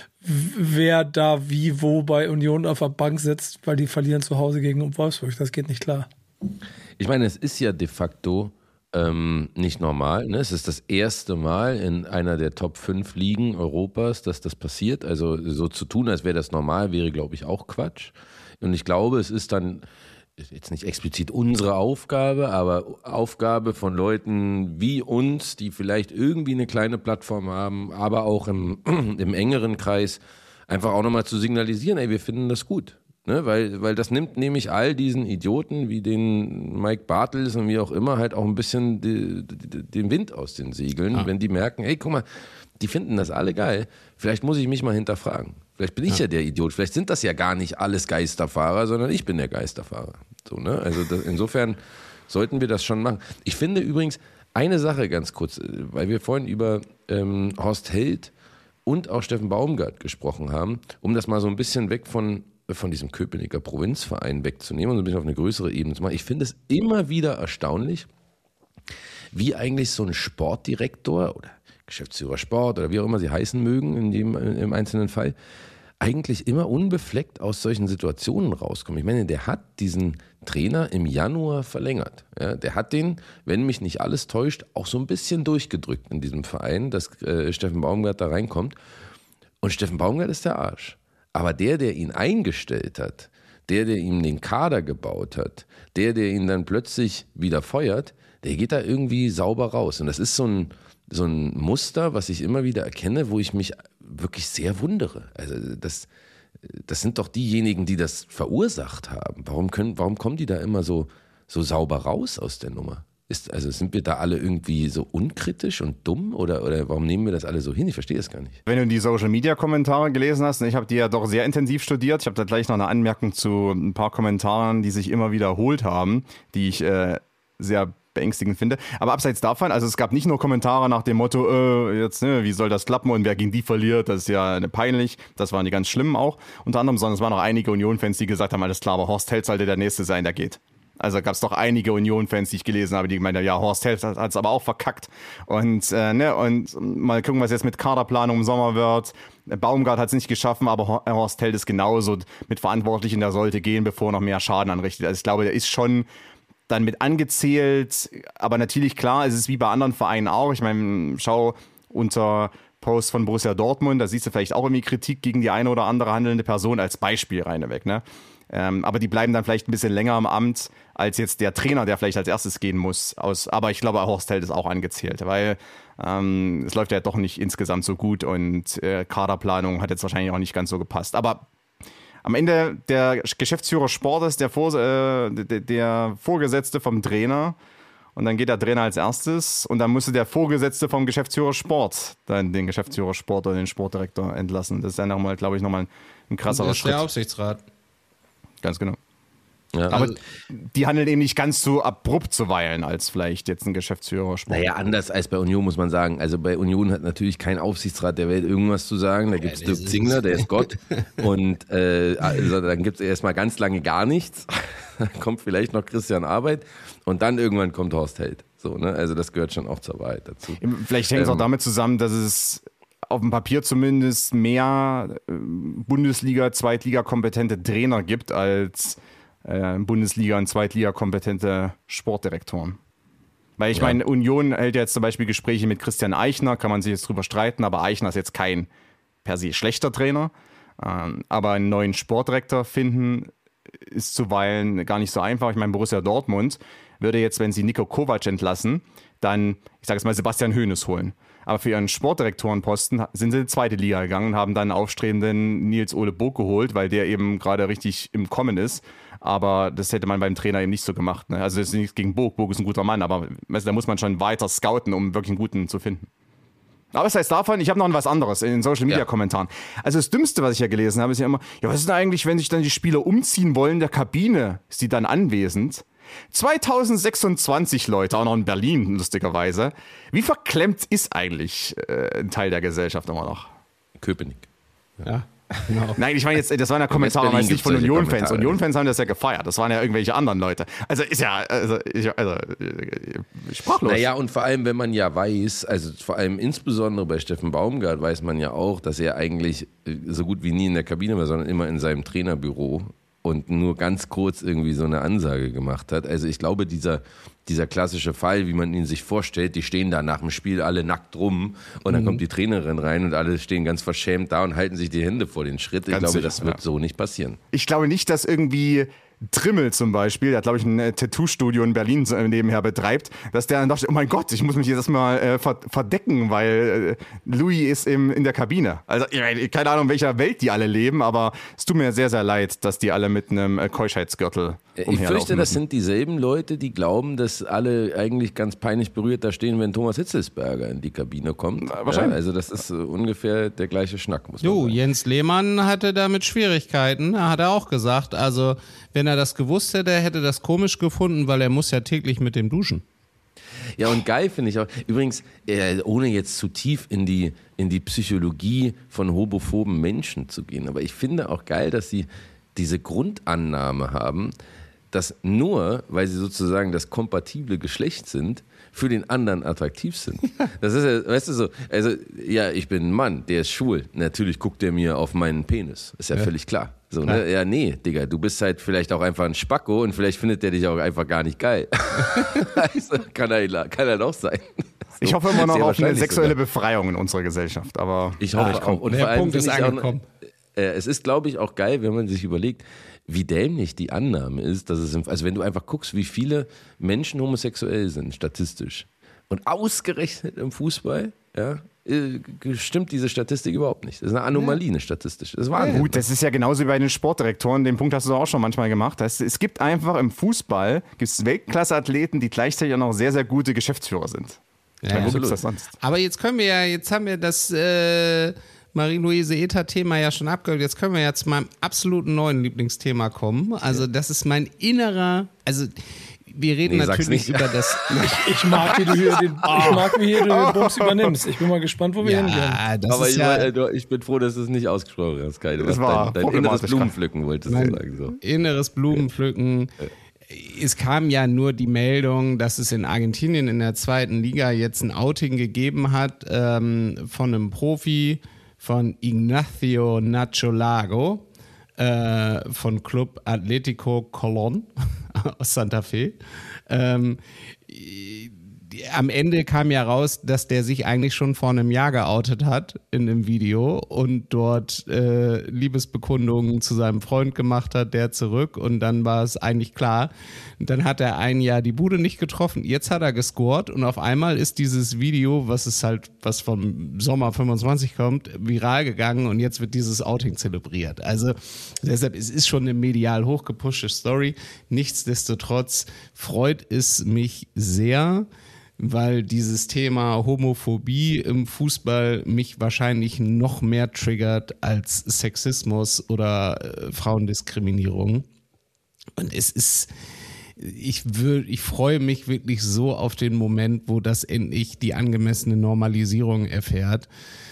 Speaker 9: wer da wie wo bei Union auf der Bank sitzt, weil die verlieren zu Hause gegen Wolfsburg. Das geht nicht klar.
Speaker 10: Ich meine, es ist ja de facto Ähm, nicht normal. Ne? Es ist das erste Mal in einer der Top fünf Ligen Europas, dass das passiert. Also so zu tun, als wäre das normal, wäre, glaube ich, auch Quatsch. Und ich glaube, es ist dann jetzt nicht explizit unsere Aufgabe, aber Aufgabe von Leuten wie uns, die vielleicht irgendwie eine kleine Plattform haben, aber auch im, im engeren Kreis, einfach auch nochmal zu signalisieren, ey, wir finden das gut. Ne? Weil, weil das nimmt nämlich all diesen Idioten wie den Mike Bartels und wie auch immer halt auch ein bisschen die, die, den Wind aus den Segeln, ah. wenn die merken, ey, guck mal, die finden das alle geil. Vielleicht muss ich mich mal hinterfragen. Vielleicht bin ich ja, ja der Idiot. Vielleicht sind das ja gar nicht alles Geisterfahrer, sondern ich bin der Geisterfahrer. So, ne? Also das, insofern sollten wir das schon machen. Ich finde übrigens eine Sache ganz kurz, weil wir vorhin über ähm, Horst Held und auch Steffen Baumgart gesprochen haben, um das mal so ein bisschen weg von, von diesem Köpenicker Provinzverein wegzunehmen und so ein bisschen auf eine größere Ebene zu machen. Ich finde es immer wieder erstaunlich, wie eigentlich so ein Sportdirektor oder Geschäftsführer Sport oder wie auch immer sie heißen mögen in dem, im einzelnen Fall, eigentlich immer unbefleckt aus solchen Situationen rauskommen. Ich meine, der hat diesen Trainer im Januar verlängert. Ja, der hat den, wenn mich nicht alles täuscht, auch so ein bisschen durchgedrückt in diesem Verein, dass äh, Steffen Baumgart da reinkommt. Und Steffen Baumgart ist der Arsch. Aber der, der ihn eingestellt hat, der, der ihm den Kader gebaut hat, der, der ihn dann plötzlich wieder feuert, der geht da irgendwie sauber raus. Und das ist so ein so ein Muster, was ich immer wieder erkenne, wo ich mich wirklich sehr wundere. Also das, das sind doch diejenigen, die das verursacht haben. Warum können, warum kommen die da immer so, so sauber raus aus der Nummer? Ist, also sind wir da alle irgendwie so unkritisch und dumm oder, oder warum nehmen wir das alle so hin? Ich verstehe das gar nicht.
Speaker 12: Wenn du die Social-Media-Kommentare gelesen hast, ich habe die ja doch sehr intensiv studiert. Ich habe da gleich noch eine Anmerkung zu ein paar Kommentaren, die sich immer wiederholt haben, die ich äh, sehr beängstigend finde. Aber abseits davon, also es gab nicht nur Kommentare nach dem Motto, äh, jetzt, ne, wie soll das klappen und wer gegen die verliert, das ist ja ne, peinlich. Das waren die ganz schlimmen auch. Unter anderem, sondern es waren auch einige Union-Fans, die gesagt haben, alles klar, aber Horst Held sollte der Nächste sein, der geht. Also gab es doch einige Union-Fans, die ich gelesen habe, die gemeint haben, ja, Horst Held hat es aber auch verkackt. Und, äh, ne, und mal gucken, was jetzt mit Kaderplanung im Sommer wird. Baumgart hat es nicht geschaffen, aber Horst Held ist genauso mit Verantwortlichen, der sollte gehen, bevor er noch mehr Schaden anrichtet. Also ich glaube, der ist schon dann mit angezählt, aber natürlich klar, es ist wie bei anderen Vereinen auch. Ich meine, schau unter Post von Borussia Dortmund, da siehst du vielleicht auch irgendwie Kritik gegen die eine oder andere handelnde Person als Beispiel reineweg, ne? Ähm, aber die bleiben dann vielleicht ein bisschen länger im Amt als jetzt der Trainer, der vielleicht als erstes gehen muss. Aus, aber ich glaube, Horst Held ist auch angezählt, weil ähm, es läuft ja doch nicht insgesamt so gut und äh, Kaderplanung hat jetzt wahrscheinlich auch nicht ganz so gepasst. Aber am Ende der Geschäftsführer Sport ist der, Vor- äh, der, der Vorgesetzte vom Trainer und dann geht der Trainer als erstes und dann musste der Vorgesetzte vom Geschäftsführer Sport dann den Geschäftsführer Sport oder den Sportdirektor entlassen. Das ist dann nochmal, glaube ich, nochmal ein, ein krasserer Schritt.
Speaker 11: Das ist der Aufsichtsrat.
Speaker 12: Ganz genau.
Speaker 10: Ja.
Speaker 12: Aber die handeln eben nicht ganz so abrupt zuweilen als vielleicht jetzt ein Geschäftsführer Sport.
Speaker 10: Naja, anders als bei Union muss man sagen. Also bei Union hat natürlich kein Aufsichtsrat der Welt irgendwas zu sagen. Da gibt es ja, Dirk Zingler, der ist Gott. Und äh, also dann gibt es erstmal ganz lange gar nichts. Dann kommt vielleicht noch Christian Arbeit und dann irgendwann kommt Horst Held. So, ne? Also das gehört schon auch zur Wahrheit dazu.
Speaker 12: Vielleicht hängt es ähm, auch damit zusammen, dass es auf dem Papier zumindest mehr Bundesliga-, Zweitliga-kompetente Trainer gibt als äh, Bundesliga- und Zweitliga-kompetente Sportdirektoren. Weil ich ja. meine, Union hält ja jetzt zum Beispiel Gespräche mit Christian Eichner, kann man sich jetzt drüber streiten, aber Eichner ist jetzt kein per se schlechter Trainer. Ähm, aber einen neuen Sportdirektor finden ist zuweilen gar nicht so einfach. Ich meine, Borussia Dortmund würde jetzt, wenn sie Niko Kovac entlassen, dann, ich sage jetzt mal, Sebastian Hoeneß holen. Aber für ihren Sportdirektorenposten sind sie in die zweite Liga gegangen und haben dann einen aufstrebenden Nils-Ole Bock geholt, weil der eben gerade richtig im Kommen ist. Aber das hätte man beim Trainer eben nicht so gemacht. Ne? Also das ist nichts gegen Bock. Bock ist ein guter Mann, aber also, da muss man schon weiter scouten, um wirklich einen guten zu finden. Aber das heißt davon, ich habe noch was anderes in den Social-Media-Kommentaren. Ja. Also das Dümmste, was ich ja gelesen habe, ist ja immer, ja, was ist denn eigentlich, wenn sich dann die Spieler umziehen wollen, der Kabine, ist die dann anwesend? zweitausendsechsundzwanzig Leute, auch noch in Berlin, lustigerweise. Wie verklemmt ist eigentlich äh, ein Teil der Gesellschaft immer noch?
Speaker 10: Köpenick.
Speaker 11: Ja. Genau.
Speaker 12: Nein, ich meine jetzt, das waren ja Kommentare, weiß nicht von Union-Fans. Union-Fans haben das ja gefeiert. Das waren ja irgendwelche anderen Leute. Also ist ja, also, ich, also sprachlos.
Speaker 10: Naja, und vor allem, wenn man ja weiß, also vor allem insbesondere bei Steffen Baumgart weiß man ja auch, dass er eigentlich so gut wie nie in der Kabine war, sondern immer in seinem Trainerbüro und nur ganz kurz irgendwie so eine Ansage gemacht hat. Also ich glaube, dieser, dieser klassische Fall, wie man ihn sich vorstellt, die stehen da nach dem Spiel alle nackt rum und dann mhm. kommt die Trainerin rein und alle stehen ganz verschämt da und halten sich die Hände vor den Schritt. Ich ganz glaube, sicher, das wird ja. so nicht passieren.
Speaker 12: Ich glaube nicht, dass irgendwie Trimmel zum Beispiel, der hat glaube ich ein äh, Tattoo-Studio in Berlin äh, nebenher betreibt, dass der dann dachte, oh mein Gott, ich muss mich jetzt erstmal äh, verdecken, weil äh, Louis ist im, in der Kabine. Also ich, keine Ahnung, in welcher Welt die alle leben, aber es tut mir sehr, sehr leid, dass die alle mit einem äh, Keuschheitsgürtel umherlaufen.
Speaker 10: Ich fürchte, das sind dieselben Leute, die glauben, dass alle eigentlich ganz peinlich berührt da stehen, wenn Thomas Hitzelsberger in die Kabine kommt.
Speaker 12: Na, wahrscheinlich.
Speaker 10: Ja, also das ist äh, ungefähr der gleiche Schnack, muss man
Speaker 11: jo,
Speaker 10: sagen.
Speaker 11: Jens Lehmann hatte damit Schwierigkeiten, hat er auch gesagt. Also wenn er das gewusst hätte, hätte das komisch gefunden, weil er muss ja täglich mit dem duschen.
Speaker 10: Ja, und geil finde ich auch, übrigens, äh, ohne jetzt zu tief in die, in die Psychologie von homophoben Menschen zu gehen, aber ich finde auch geil, dass sie diese Grundannahme haben, dass nur, weil sie sozusagen das kompatible Geschlecht sind, für den anderen attraktiv sind. Das ist ja, weißt du so, also ja, ich bin ein Mann, der ist schwul. Natürlich guckt er mir auf meinen Penis. Ist ja, ja. völlig klar. So, ne? Ja, nee, Digga, du bist halt vielleicht auch einfach ein Spacko und vielleicht findet der dich auch einfach gar nicht geil. Also, kann er, kann er doch sein. So.
Speaker 12: Ich hoffe immer noch auf eine sexuelle sogar. Befreiung in unserer Gesellschaft, aber
Speaker 10: ich hoffe
Speaker 12: ja,
Speaker 10: auch. Und
Speaker 11: der
Speaker 10: vor allem
Speaker 11: Punkt ist angekommen.
Speaker 10: Auch, äh, es ist, glaube ich, auch geil, wenn man sich überlegt, wie dämlich die Annahme ist, dass es, im, also wenn du einfach guckst, wie viele Menschen homosexuell sind, statistisch, und ausgerechnet im Fußball, ja, stimmt diese Statistik überhaupt nicht. Das ist eine Anomalie, eine Statistik. Das war
Speaker 12: ja, gut, das ist ja genauso wie bei den Sportdirektoren. Den Punkt hast du auch schon manchmal gemacht. Das, es gibt einfach im Fußball gibt's Weltklasse-Athleten, die gleichzeitig auch noch sehr, sehr gute Geschäftsführer sind.
Speaker 11: Ja,
Speaker 12: ja, wo gibt's das sonst?
Speaker 11: Aber jetzt können wir ja, jetzt haben wir das äh, Marie-Louise Ether-Thema ja schon abgehört. Jetzt können wir ja zu meinem absoluten neuen Lieblingsthema kommen. Also das ist mein innerer, also wir reden nee, natürlich über das.
Speaker 9: Ich, ich mag, wie du hier den, ich mag, wie hier du den Bums übernimmst. Ich bin mal gespannt, wo wir
Speaker 11: ja,
Speaker 9: hingehen.
Speaker 11: Das
Speaker 10: Aber
Speaker 11: ist
Speaker 10: ich,
Speaker 11: ja,
Speaker 10: war, ich bin froh, dass du es nicht ausgesprochen hast, Kai. Du
Speaker 12: das war
Speaker 10: dein, dein inneres Blumenpflücken, wolltest du sagen. So.
Speaker 11: Inneres Blumenpflücken. Es kam ja nur die Meldung, dass es in Argentinien in der zweiten Liga jetzt ein Outing gegeben hat ähm, von einem Profi, von Ignacio Nacho Lago äh, von Club Atlético Colón aus Santa Fe. Ähm, am Ende kam ja raus, dass der sich eigentlich schon vor einem Jahr geoutet hat in einem Video und dort äh, Liebesbekundungen zu seinem Freund gemacht hat, der zurück, und dann war es eigentlich klar. Dann hat er ein Jahr die Bude nicht getroffen, jetzt hat er gescored und auf einmal ist dieses Video, was ist halt, was vom Sommer fünfundzwanzig kommt, viral gegangen und jetzt wird dieses Outing zelebriert. Also deshalb, es ist schon eine medial hochgepushte Story. Nichtsdestotrotz freut es mich sehr, weil dieses Thema Homophobie im Fußball mich wahrscheinlich noch mehr triggert als Sexismus oder äh, Frauendiskriminierung. Und es ist, ich will, ich freue mich wirklich so auf den Moment, wo das endlich die angemessene Normalisierung erfährt.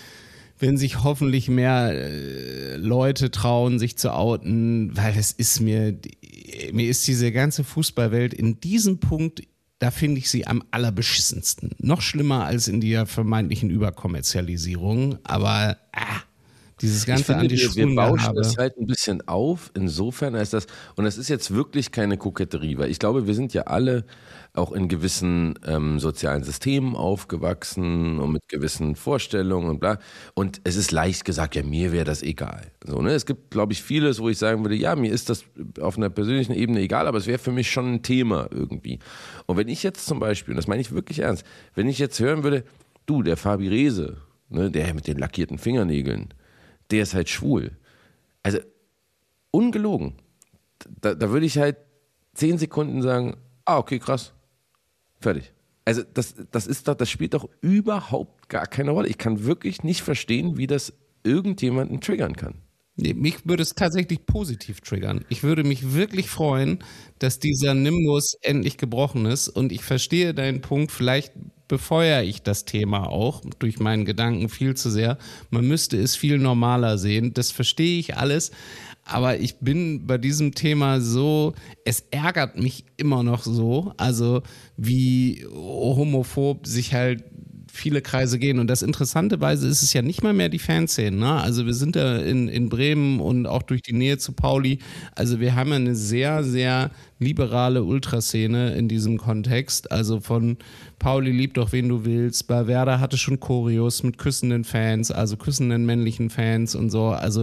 Speaker 11: Wenn sich hoffentlich mehr äh, Leute trauen, sich zu outen, weil es ist mir, mir ist diese ganze Fußballwelt in diesem Punkt, da finde ich sie am allerbeschissensten. Noch schlimmer als in der vermeintlichen Überkommerzialisierung. Aber ah, dieses ganze
Speaker 10: Anti-Schwulen. Wir bauschen das halt ein bisschen auf, insofern als das, und das ist jetzt wirklich keine Koketterie, weil ich glaube, wir sind ja alle auch in gewissen ähm, sozialen Systemen aufgewachsen und mit gewissen Vorstellungen und bla. Und es ist leicht gesagt, ja, mir wäre das egal. So, ne? Es gibt, glaube ich, vieles, wo ich sagen würde, ja, mir ist das auf einer persönlichen Ebene egal, aber es wäre für mich schon ein Thema irgendwie. Und wenn ich jetzt zum Beispiel, und das meine ich wirklich ernst, wenn ich jetzt hören würde, du, der Fabi Rehse, ne, der mit den lackierten Fingernägeln, der ist halt schwul. Also, ungelogen. Da, da würde ich halt zehn Sekunden sagen, ah, okay, krass. Fertig. Also das, das ist doch, das spielt doch überhaupt gar keine Rolle. Ich kann wirklich nicht verstehen, wie das irgendjemanden triggern kann.
Speaker 11: Nee, mich würde es tatsächlich positiv triggern. Ich würde mich wirklich freuen, dass dieser Nimbus endlich gebrochen ist, und ich verstehe deinen Punkt, vielleicht befeuere ich das Thema auch durch meinen Gedanken viel zu sehr. Man müsste es viel normaler sehen, das verstehe ich alles. Aber ich bin bei diesem Thema so, es ärgert mich immer noch so, also wie homophob sich halt viele Kreise gehen. Und das interessanterweise ist es ja nicht mal mehr die Fanszene. Ne? Also wir sind da in, in Bremen und auch durch die Nähe zu Pauli. Also wir haben ja eine sehr, sehr liberale Ultraszene in diesem Kontext. Also von Pauli liebt doch, wen du willst. Bei Werder hatte schon Choreos mit küssenden Fans, also küssenden männlichen Fans und so. Also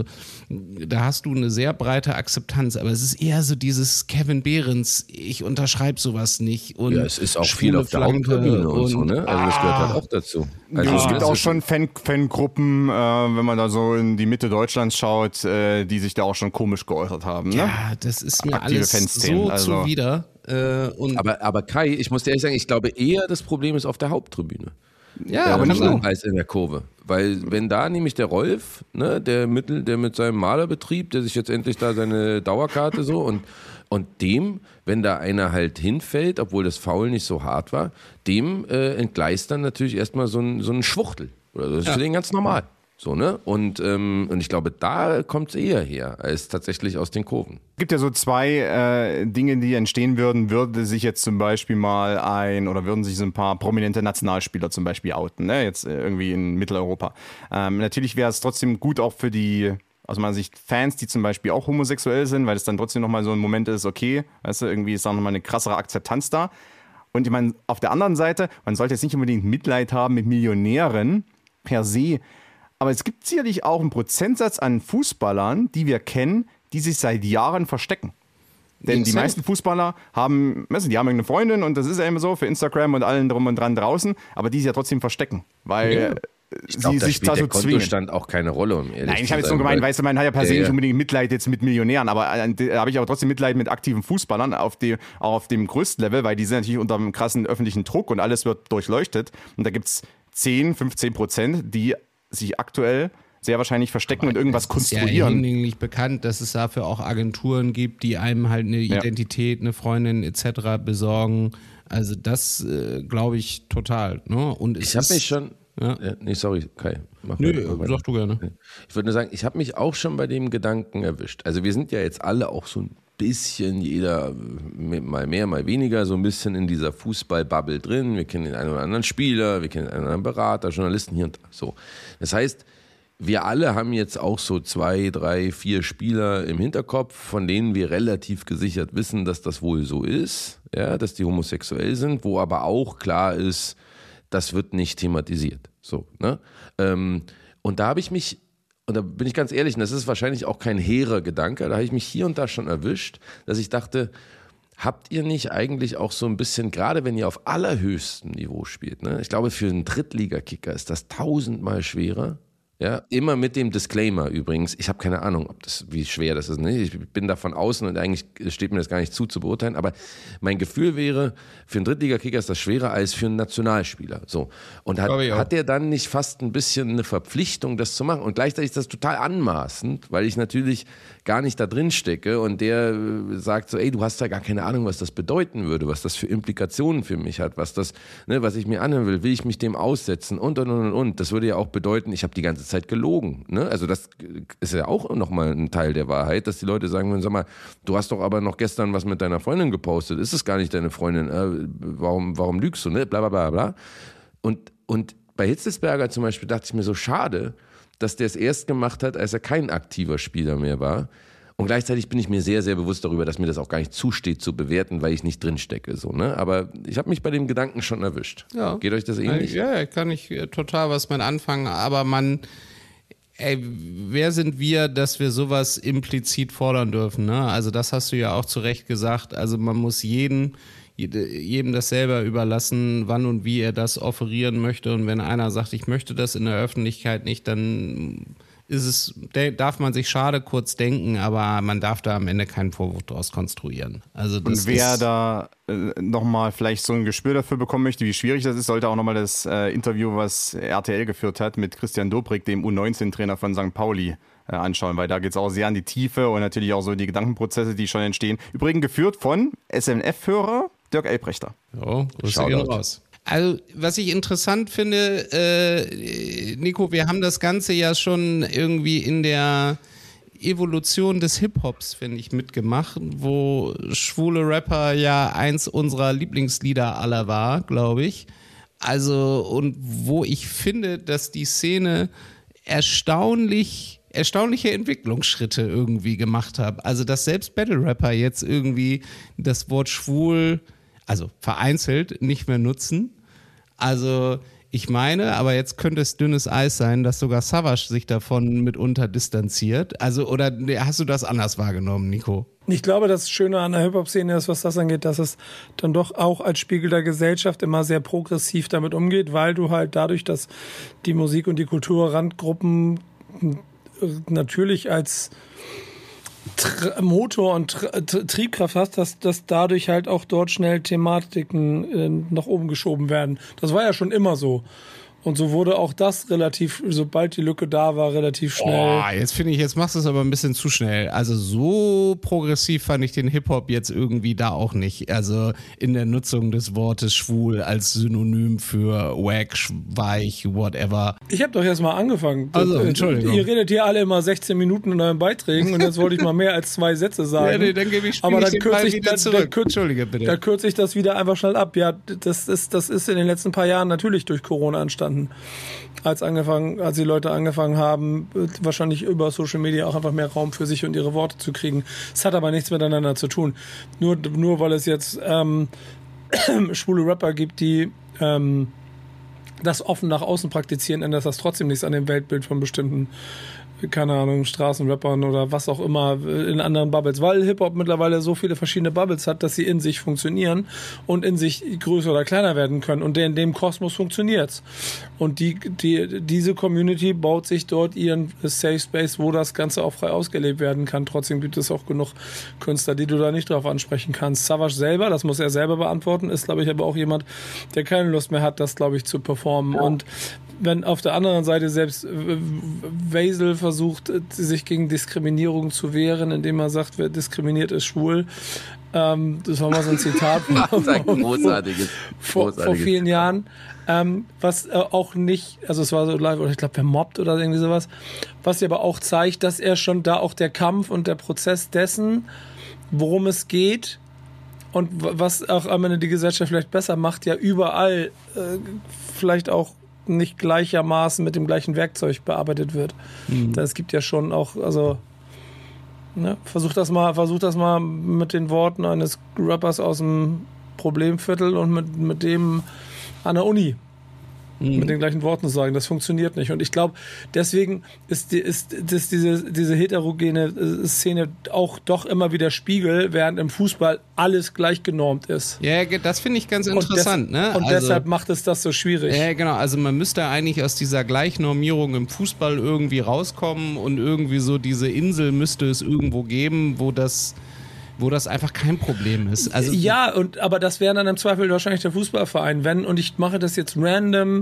Speaker 11: da hast du eine sehr breite Akzeptanz. Aber es ist eher so dieses Kevin Behrens, ich unterschreibe sowas nicht. Und
Speaker 10: ja, es ist auch viel auf der Haupttribüne und, und so, ne? Also das gehört halt auch dazu. Also
Speaker 12: ja, es gibt auch schon Fan, Fangruppen, äh, wenn man da so in die Mitte Deutschlands schaut, äh, die sich da auch schon komisch geäußert haben. Ne?
Speaker 11: Ja, das ist mir
Speaker 12: Aktive
Speaker 11: alles
Speaker 12: Fanszenen,
Speaker 11: so
Speaker 12: also.
Speaker 11: zuwider. Äh, und
Speaker 10: aber, aber Kai, ich muss dir ehrlich sagen, ich glaube eher, das Problem ist auf der Haupttribüne.
Speaker 11: Ja,
Speaker 10: äh,
Speaker 11: aber nicht nur.
Speaker 10: Als in der Kurve. Weil wenn da nämlich der Rolf, ne, der, Mittel, der mit seinem Malerbetrieb, der sich jetzt endlich da seine Dauerkarte so und, und dem, wenn da einer halt hinfällt, obwohl das Foul nicht so hart war, dem äh, entgleist dann natürlich erstmal so ein, so ein Schwuchtel. Oder das ist ja für den ganz normal. So, ne? Und, ähm, und ich glaube, da kommt es eher her, als tatsächlich aus den Kurven.
Speaker 12: Es gibt ja so zwei äh, Dinge, die entstehen würden, würde sich jetzt zum Beispiel mal ein, oder würden sich so ein paar prominente Nationalspieler zum Beispiel outen, ne? Jetzt äh, irgendwie in Mitteleuropa. Ähm, natürlich wäre es trotzdem gut auch für die, aus meiner Sicht, Fans, die zum Beispiel auch homosexuell sind, weil es dann trotzdem nochmal so ein Moment ist, okay, weißt du, irgendwie ist da nochmal eine krassere Akzeptanz da. Und ich meine, auf der anderen Seite, man sollte jetzt nicht unbedingt Mitleid haben mit Millionären per se, aber es gibt sicherlich auch einen Prozentsatz an Fußballern, die wir kennen, die sich seit Jahren verstecken. Denn die meisten Fußballer haben, weißt du, die haben irgendeine Freundin und das ist ja immer so für Instagram und allen drum und dran draußen, aber die sich ja trotzdem verstecken, weil
Speaker 10: ja. Ich glaub,
Speaker 12: sie
Speaker 10: da
Speaker 12: sich
Speaker 10: spielt
Speaker 12: da so
Speaker 10: der
Speaker 12: zwingen.
Speaker 10: Kontostand auch keine Rolle, um ehrlich
Speaker 12: Nein, ich
Speaker 10: zu
Speaker 12: habe jetzt
Speaker 10: sein,
Speaker 12: nur gemeint,
Speaker 10: weil-
Speaker 12: weißt du, man hat ja per se
Speaker 10: Ja,
Speaker 12: nicht
Speaker 10: ja.
Speaker 12: unbedingt Mitleid jetzt mit Millionären, aber äh, da habe ich aber trotzdem Mitleid mit aktiven Fußballern auf die, auch auf dem größten Level, weil die sind natürlich unter einem krassen öffentlichen Druck und alles wird durchleuchtet und da gibt es zehn, fünfzehn Prozent, die sich aktuell sehr wahrscheinlich verstecken
Speaker 11: Aber
Speaker 12: und irgendwas
Speaker 11: es ist ja
Speaker 12: konstruieren.
Speaker 11: hinlänglich bekannt, dass es dafür auch Agenturen gibt, die einem halt eine
Speaker 12: Ja.
Speaker 11: Identität, eine Freundin et cetera besorgen. Also das äh, glaube ich total. Ne? Und es
Speaker 10: Ich habe
Speaker 11: ist-
Speaker 10: mich schon.
Speaker 11: Ja.
Speaker 10: Ja, nee, sorry, Kai. Mach
Speaker 11: Nö,
Speaker 10: mal- mach mal.
Speaker 11: sag du gerne.
Speaker 10: Ich würde nur sagen, ich habe mich auch schon bei dem Gedanken erwischt. Also wir sind ja jetzt alle auch so ein bisschen, jeder mal mehr, mal weniger, so ein bisschen in dieser Fußball-Bubble drin. Wir kennen den einen oder anderen Spieler, wir kennen den einen oder anderen Berater, Journalisten hier und da. So. Das heißt, wir alle haben jetzt auch so zwei, drei, vier Spieler im Hinterkopf, von denen wir relativ gesichert wissen, dass das wohl so ist, ja, dass die homosexuell sind, wo aber auch klar ist, das wird nicht thematisiert. So, ne? Ähm, und da habe ich mich, und da bin ich ganz ehrlich, und das ist wahrscheinlich auch kein hehrer Gedanke, da habe ich mich hier und da schon erwischt, dass ich dachte, habt ihr nicht eigentlich auch so ein bisschen, gerade wenn ihr auf allerhöchstem Niveau spielt, ne? Ich glaube, für einen Drittligakicker ist das tausendmal schwerer. Ja, immer mit dem Disclaimer übrigens. Ich habe keine Ahnung, ob das, wie schwer das ist. Ne? Ich bin da von außen und eigentlich steht mir das gar nicht zu, zu beurteilen. Aber mein Gefühl wäre, für einen Drittligakicker ist das schwerer als für einen Nationalspieler. So. Und hat, hat der dann nicht fast ein bisschen eine Verpflichtung, das zu machen? Und gleichzeitig ist das total anmaßend, weil ich natürlich gar nicht da drin stecke und der äh, sagt so, ey, du hast ja gar keine Ahnung, was das bedeuten würde, was das für Implikationen für mich hat, was das, ne, was ich mir anhören will, will ich mich dem aussetzen und und und und. Das würde ja auch bedeuten, ich habe die ganze Zeit gelogen. Ne? Also das ist ja auch nochmal ein Teil der Wahrheit, dass die Leute sagen würden, sag mal, du hast doch aber noch gestern was mit deiner Freundin gepostet, ist es gar nicht deine Freundin, äh, warum, warum lügst du, ne? Bla bla bla bla. Und, und bei Hitzelsberger zum Beispiel dachte ich mir so, schade, dass der es erst gemacht hat, als er kein aktiver Spieler mehr war. Und gleichzeitig bin ich mir sehr, sehr bewusst darüber, dass mir das auch gar nicht zusteht zu bewerten, weil ich nicht drinstecke. So, ne? Aber ich habe mich bei dem Gedanken schon erwischt.
Speaker 11: Ja.
Speaker 10: Geht euch das ähnlich?
Speaker 11: Ja, kann ich äh, total was mit anfangen, aber man, ey, wer sind wir, dass wir sowas implizit fordern dürfen? Ne? Also das hast du ja auch zu Recht gesagt. Also man muss jeden, jedem das selber überlassen, wann und wie er das offerieren möchte. Und wenn einer sagt, ich möchte das in der Öffentlichkeit nicht, dann ist es, darf man sich schade kurz denken, aber man darf da am Ende keinen Vorwurf daraus konstruieren. Also das
Speaker 12: Und wer
Speaker 11: ist,
Speaker 12: da äh, nochmal vielleicht so ein Gespür dafür bekommen möchte, wie schwierig das ist, sollte auch nochmal das äh, Interview, was R T L geführt hat, mit Christian Dobrik, dem U neunzehn Trainer von Sankt Pauli, äh, anschauen, weil da geht es auch sehr an die Tiefe und natürlich auch so die Gedankenprozesse, die schon entstehen. Übrigens geführt von S M F-Hörer Dirk Elbrechter.
Speaker 11: Oh, Grüße gehen raus. Also, was ich interessant finde, äh, Nico, wir haben das Ganze ja schon irgendwie in der Evolution des Hip-Hops, finde ich, mitgemacht, wo schwule Rapper ja eins unserer Lieblingslieder aller war, glaube ich. Also, und wo ich finde, dass die Szene erstaunlich, erstaunliche Entwicklungsschritte irgendwie gemacht hat. Also, dass selbst Battle-Rapper jetzt irgendwie das Wort schwul, also vereinzelt, nicht mehr nutzen. Also, ich meine, aber jetzt könnte es dünnes Eis sein, dass sogar Savage sich davon mitunter distanziert. Also, oder hast du das anders wahrgenommen, Nico?
Speaker 9: Ich glaube, das Schöne an der Hip-Hop-Szene ist, was das angeht, dass es dann doch auch als Spiegel der Gesellschaft immer sehr progressiv damit umgeht, weil du halt dadurch, dass die Musik- und die Kulturrandgruppen natürlich als Tr- Motor und Tr- Triebkraft hast, dass, dass dadurch halt auch dort schnell Thematiken äh, nach oben geschoben werden. Das war ja schon immer so. Und so wurde auch das relativ, sobald die Lücke da war, relativ schnell.
Speaker 11: Oh, jetzt finde ich, jetzt machst du es aber ein bisschen zu schnell. Also so progressiv fand ich den Hip-Hop jetzt irgendwie da auch nicht. Also in der Nutzung des Wortes schwul als Synonym für wack, weich, whatever.
Speaker 9: Ich habe doch erst mal angefangen.
Speaker 11: Also, Entschuldigung.
Speaker 9: Ihr redet hier alle immer sechzehn Minuten in euren Beiträgen und jetzt wollte ich mal mehr als zwei Sätze sagen.
Speaker 11: Ja, nee, dann gebe ich,
Speaker 9: aber dann
Speaker 11: ich
Speaker 9: kürze ich
Speaker 11: wieder
Speaker 9: dann,
Speaker 11: zurück.
Speaker 9: dann kürze,
Speaker 11: Entschuldige bitte.
Speaker 9: Da kürze ich das wieder einfach schnell ab. Ja, das ist, das ist in den letzten paar Jahren natürlich durch Corona entstanden. Als angefangen, als die Leute angefangen haben, wahrscheinlich über Social Media auch einfach mehr Raum für sich und ihre Worte zu kriegen. Es hat aber nichts miteinander zu tun. Nur, nur weil es jetzt ähm, schwule Rapper gibt, die ähm, das offen nach außen praktizieren, ändert das trotzdem nichts an dem Weltbild von bestimmten, keine Ahnung, Straßenrappern oder was auch immer in anderen Bubbles, weil Hip-Hop mittlerweile so viele verschiedene Bubbles hat, dass sie in sich funktionieren und in sich größer oder kleiner werden können und in dem Kosmos funktioniert's. Und die, die, diese Community baut sich dort ihren Safe Space, wo das Ganze auch frei ausgelebt werden kann. Trotzdem gibt es auch genug Künstler, die du da nicht drauf ansprechen kannst. Savage selber, das muss er selber beantworten, ist, glaube ich, aber auch jemand, der keine Lust mehr hat, das, glaube ich, zu performen. Ja. Und wenn auf der anderen Seite selbst Vazel versucht, sich gegen Diskriminierung zu wehren, indem er sagt, wer diskriminiert, ist schwul. Ähm, das war mal so ein Zitat
Speaker 10: das ein großartiges,
Speaker 9: vor,
Speaker 10: großartiges.
Speaker 9: vor vielen Jahren. Ähm, was äh, auch nicht, also es war so live, oder ich glaube, wer mobbt oder irgendwie sowas, was aber auch zeigt, dass er schon da auch der Kampf und der Prozess dessen, worum es geht, und was auch am Ende die Gesellschaft vielleicht besser macht, ja überall äh, vielleicht auch nicht gleichermaßen mit dem gleichen Werkzeug bearbeitet wird. Mhm. Es gibt ja schon auch, also ne, versuch das mal, versuch das mal mit den Worten eines Rappers aus dem Problemviertel und mit, mit dem an der Uni. Mhm. Mit den gleichen Worten zu sagen, das funktioniert nicht. Und ich glaube, deswegen ist, die, ist das, diese, diese heterogene Szene auch doch immer wieder Spiegel, während im Fußball alles gleich genormt ist.
Speaker 11: Ja, das finde ich ganz interessant.
Speaker 9: Und, des,
Speaker 11: ne?
Speaker 9: und
Speaker 11: also,
Speaker 9: deshalb macht es das so schwierig.
Speaker 11: Ja, genau. Also man müsste eigentlich aus dieser Gleichnormierung im Fußball irgendwie rauskommen und irgendwie so diese Insel müsste es irgendwo geben, wo das... wo das einfach kein Problem ist. Also
Speaker 9: ja, und aber das wäre dann im Zweifel wahrscheinlich der Fußballverein. Wenn, und ich mache das jetzt random,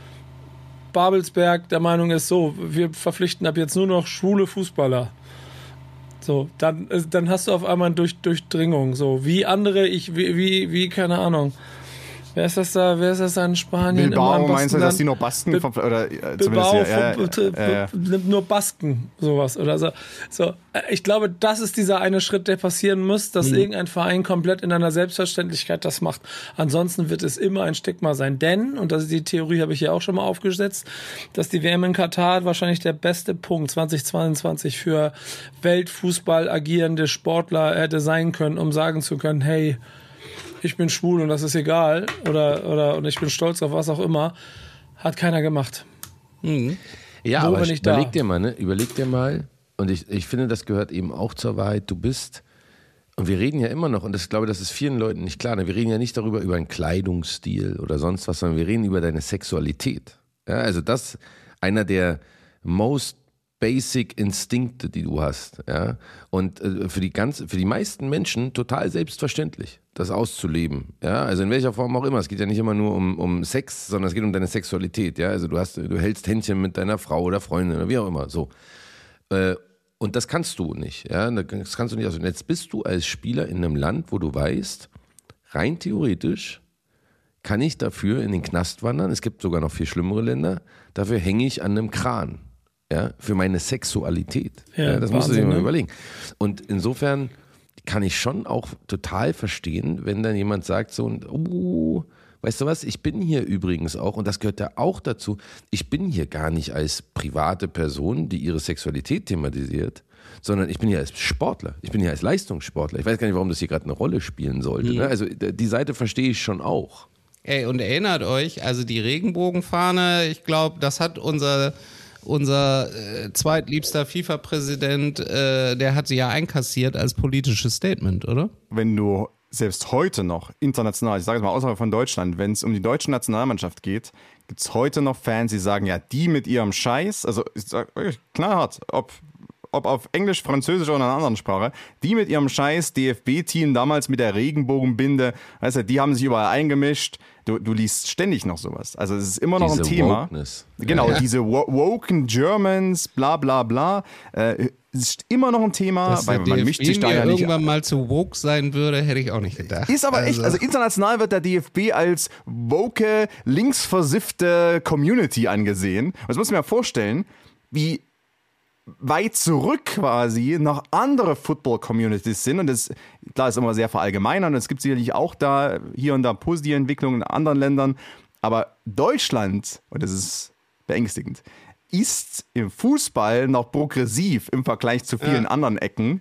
Speaker 9: Babelsberg der Meinung ist so, wir verpflichten ab jetzt nur noch schwule Fußballer. So, dann, dann hast du auf einmal eine Durch, Durchdringung. So, wie andere, ich, wie, wie, wie, keine Ahnung. Wer ist das da? Wer ist das da in Spanien?
Speaker 12: Bilbao, meinst du, dass die noch Basken?
Speaker 9: Bil-
Speaker 12: vom, oder, äh,
Speaker 9: Bilbao
Speaker 12: ja, ja,
Speaker 9: vom,
Speaker 12: ja, ja.
Speaker 9: nimmt nur Basken, sowas oder so. So, ich glaube, das ist dieser eine Schritt, der passieren muss, dass
Speaker 11: Mhm.
Speaker 9: irgendein Verein komplett in einer Selbstverständlichkeit das macht. Ansonsten wird es immer ein Stigma sein. Denn, und das ist die Theorie, habe ich ja auch schon mal aufgesetzt, dass die W M in Katar wahrscheinlich der beste Punkt zwanzig zweiundzwanzig für Weltfußball agierende Sportler hätte sein können, um sagen zu können, hey, ich bin schwul und das ist egal oder, oder und ich bin stolz auf was auch immer, hat keiner gemacht.
Speaker 11: Mhm.
Speaker 10: Ja,
Speaker 9: Wo
Speaker 10: aber
Speaker 9: bin ich
Speaker 10: überleg
Speaker 9: da?
Speaker 10: dir mal, ne? Überleg dir mal, und ich, ich finde, das gehört eben auch zur Wahrheit, du bist, und wir reden ja immer noch, und das, ich glaube, das ist vielen Leuten nicht klar, ne? Wir reden ja nicht darüber, über einen Kleidungsstil oder sonst was, sondern wir reden über deine Sexualität. Ja, also das, einer der most basic Instinkte, die du hast, ja, und äh, für die ganze, für die meisten Menschen total selbstverständlich, das auszuleben, ja, also in welcher Form auch immer. Es geht ja nicht immer nur um, um Sex, sondern es geht um deine Sexualität, ja, also du hast, du hältst Händchen mit deiner Frau oder Freundin oder wie auch immer, so. Äh, und das kannst du nicht, ja, das kannst du nicht ausüben. Jetzt bist du als Spieler in einem Land, wo du weißt, rein theoretisch kann ich dafür in den Knast wandern. Es gibt sogar noch viel schlimmere Länder. Dafür hänge ich an einem Kran. Ja, für meine Sexualität.
Speaker 9: Ja,
Speaker 10: ja, das musst du dir mal
Speaker 9: ne?
Speaker 10: überlegen. Und insofern kann ich schon auch total verstehen, wenn dann jemand sagt so, uh, weißt du was, ich bin hier übrigens auch, und das gehört ja auch dazu, ich bin hier gar nicht als private Person, die ihre Sexualität thematisiert, sondern ich bin hier als Sportler, ich bin hier als Leistungssportler. Ich weiß gar nicht, warum das hier gerade eine Rolle spielen sollte.
Speaker 11: Mhm.
Speaker 10: Ne? Also die Seite verstehe ich schon auch.
Speaker 11: Ey, und erinnert euch, also die Regenbogenfahne, ich glaube, das hat unser, unser äh, zweitliebster FIFA-Präsident, äh, der hat sie ja einkassiert als politisches Statement, oder?
Speaker 12: Wenn du selbst heute noch international, ich sage jetzt mal außerhalb von Deutschland, wenn es um die deutsche Nationalmannschaft geht, gibt es heute noch Fans, die sagen, ja, die mit ihrem Scheiß, also ich sage euch knallhart, ob ob auf Englisch, Französisch oder in einer anderen Sprache, die mit ihrem scheiß D F B-Team damals mit der Regenbogenbinde, weißt du, die haben sich überall eingemischt. Du, du liest ständig noch sowas. Also es ist immer noch
Speaker 10: diese
Speaker 12: ein Thema.
Speaker 10: Wokeness.
Speaker 12: Genau,
Speaker 10: ja, ja.
Speaker 12: diese wo- woken Germans, bla bla bla. Äh, ist immer noch ein Thema,
Speaker 11: Dass
Speaker 12: weil
Speaker 11: der
Speaker 12: man
Speaker 11: D F
Speaker 12: mischt
Speaker 11: B
Speaker 12: sich da
Speaker 11: mir
Speaker 12: ja nicht.
Speaker 11: irgendwann mal zu woke sein würde, hätte ich auch nicht gedacht.
Speaker 12: Ist aber echt, also international wird der D F B als woke, linksversiffte Community angesehen. Und das muss man ja vorstellen, wie weit zurück quasi noch andere Football-Communities sind. Und das, klar, ist immer sehr verallgemeinert. Und es gibt sicherlich auch da hier und da positive Entwicklungen in anderen Ländern. Aber Deutschland, und das ist beängstigend, ist im Fußball noch progressiv im Vergleich zu vielen
Speaker 11: Ja.
Speaker 12: anderen Ecken,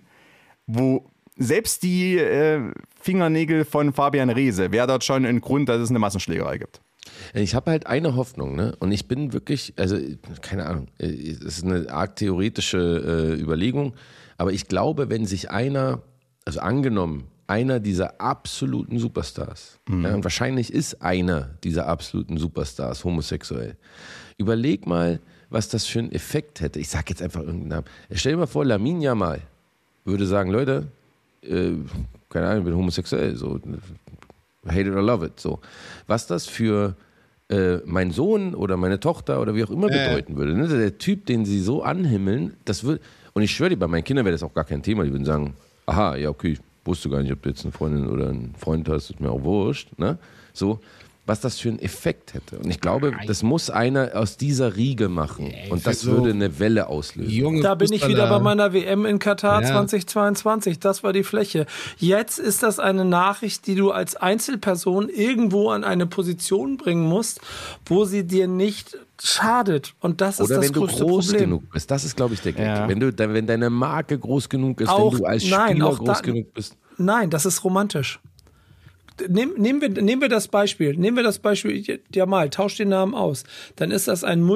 Speaker 12: wo selbst die äh, Fingernägel von Fabian Reese wäre dort schon ein Grund, dass es eine Massenschlägerei gibt.
Speaker 10: Ich habe halt eine Hoffnung, ne? Und ich bin wirklich, also keine Ahnung, es ist eine arg theoretische äh, Überlegung, aber ich glaube, wenn sich einer, also angenommen, einer dieser absoluten Superstars,
Speaker 12: Mhm.
Speaker 10: ja, und wahrscheinlich ist einer dieser absoluten Superstars homosexuell, überleg mal, was das für einen Effekt hätte. Ich sag jetzt einfach irgendeinen Namen. Stell dir mal vor, Lamine Yamal würde sagen, Leute, äh, keine Ahnung, ich bin homosexuell, so, hate it or love it, so. Was das für äh, mein Sohn oder meine Tochter oder wie auch immer
Speaker 11: Ja.
Speaker 10: bedeuten würde. Ne? Der Typ, den sie so anhimmeln, das wird, und ich schwöre dir, bei meinen Kindern wäre das auch gar kein Thema. Die würden sagen, aha, ja, okay, ich wusste gar nicht, ob du jetzt eine Freundin oder einen Freund hast, ist mir auch wurscht. Ne? So, was das für einen Effekt hätte. Und ich glaube, das muss einer aus dieser Riege machen. Und das
Speaker 11: so
Speaker 10: würde eine Welle auslösen.
Speaker 11: Junge
Speaker 9: Da bin ich wieder
Speaker 11: Fußballer.
Speaker 9: bei meiner W M in Katar
Speaker 11: Ja.
Speaker 9: zweitausendzweiundzwanzig. Das war die Fläche. Jetzt ist das eine Nachricht, die du als Einzelperson irgendwo an eine Position bringen musst, wo sie dir nicht schadet. Und das ist
Speaker 10: Oder
Speaker 9: das
Speaker 10: wenn du
Speaker 9: größte
Speaker 10: groß
Speaker 9: Problem.
Speaker 10: genug bist. Das ist, glaube ich, der Gag.
Speaker 12: Ja.
Speaker 10: Wenn, du, dann, wenn deine Marke groß genug ist,
Speaker 9: Auch-
Speaker 10: wenn du als
Speaker 9: nein,
Speaker 10: Spieler
Speaker 9: auch
Speaker 10: groß
Speaker 9: da-
Speaker 10: genug bist.
Speaker 9: Nein, das ist romantisch. Nehm, nehmen, wir, nehmen wir das Beispiel. Nehmen wir das Beispiel, ja mal, tausch den Namen aus. Dann ist das ein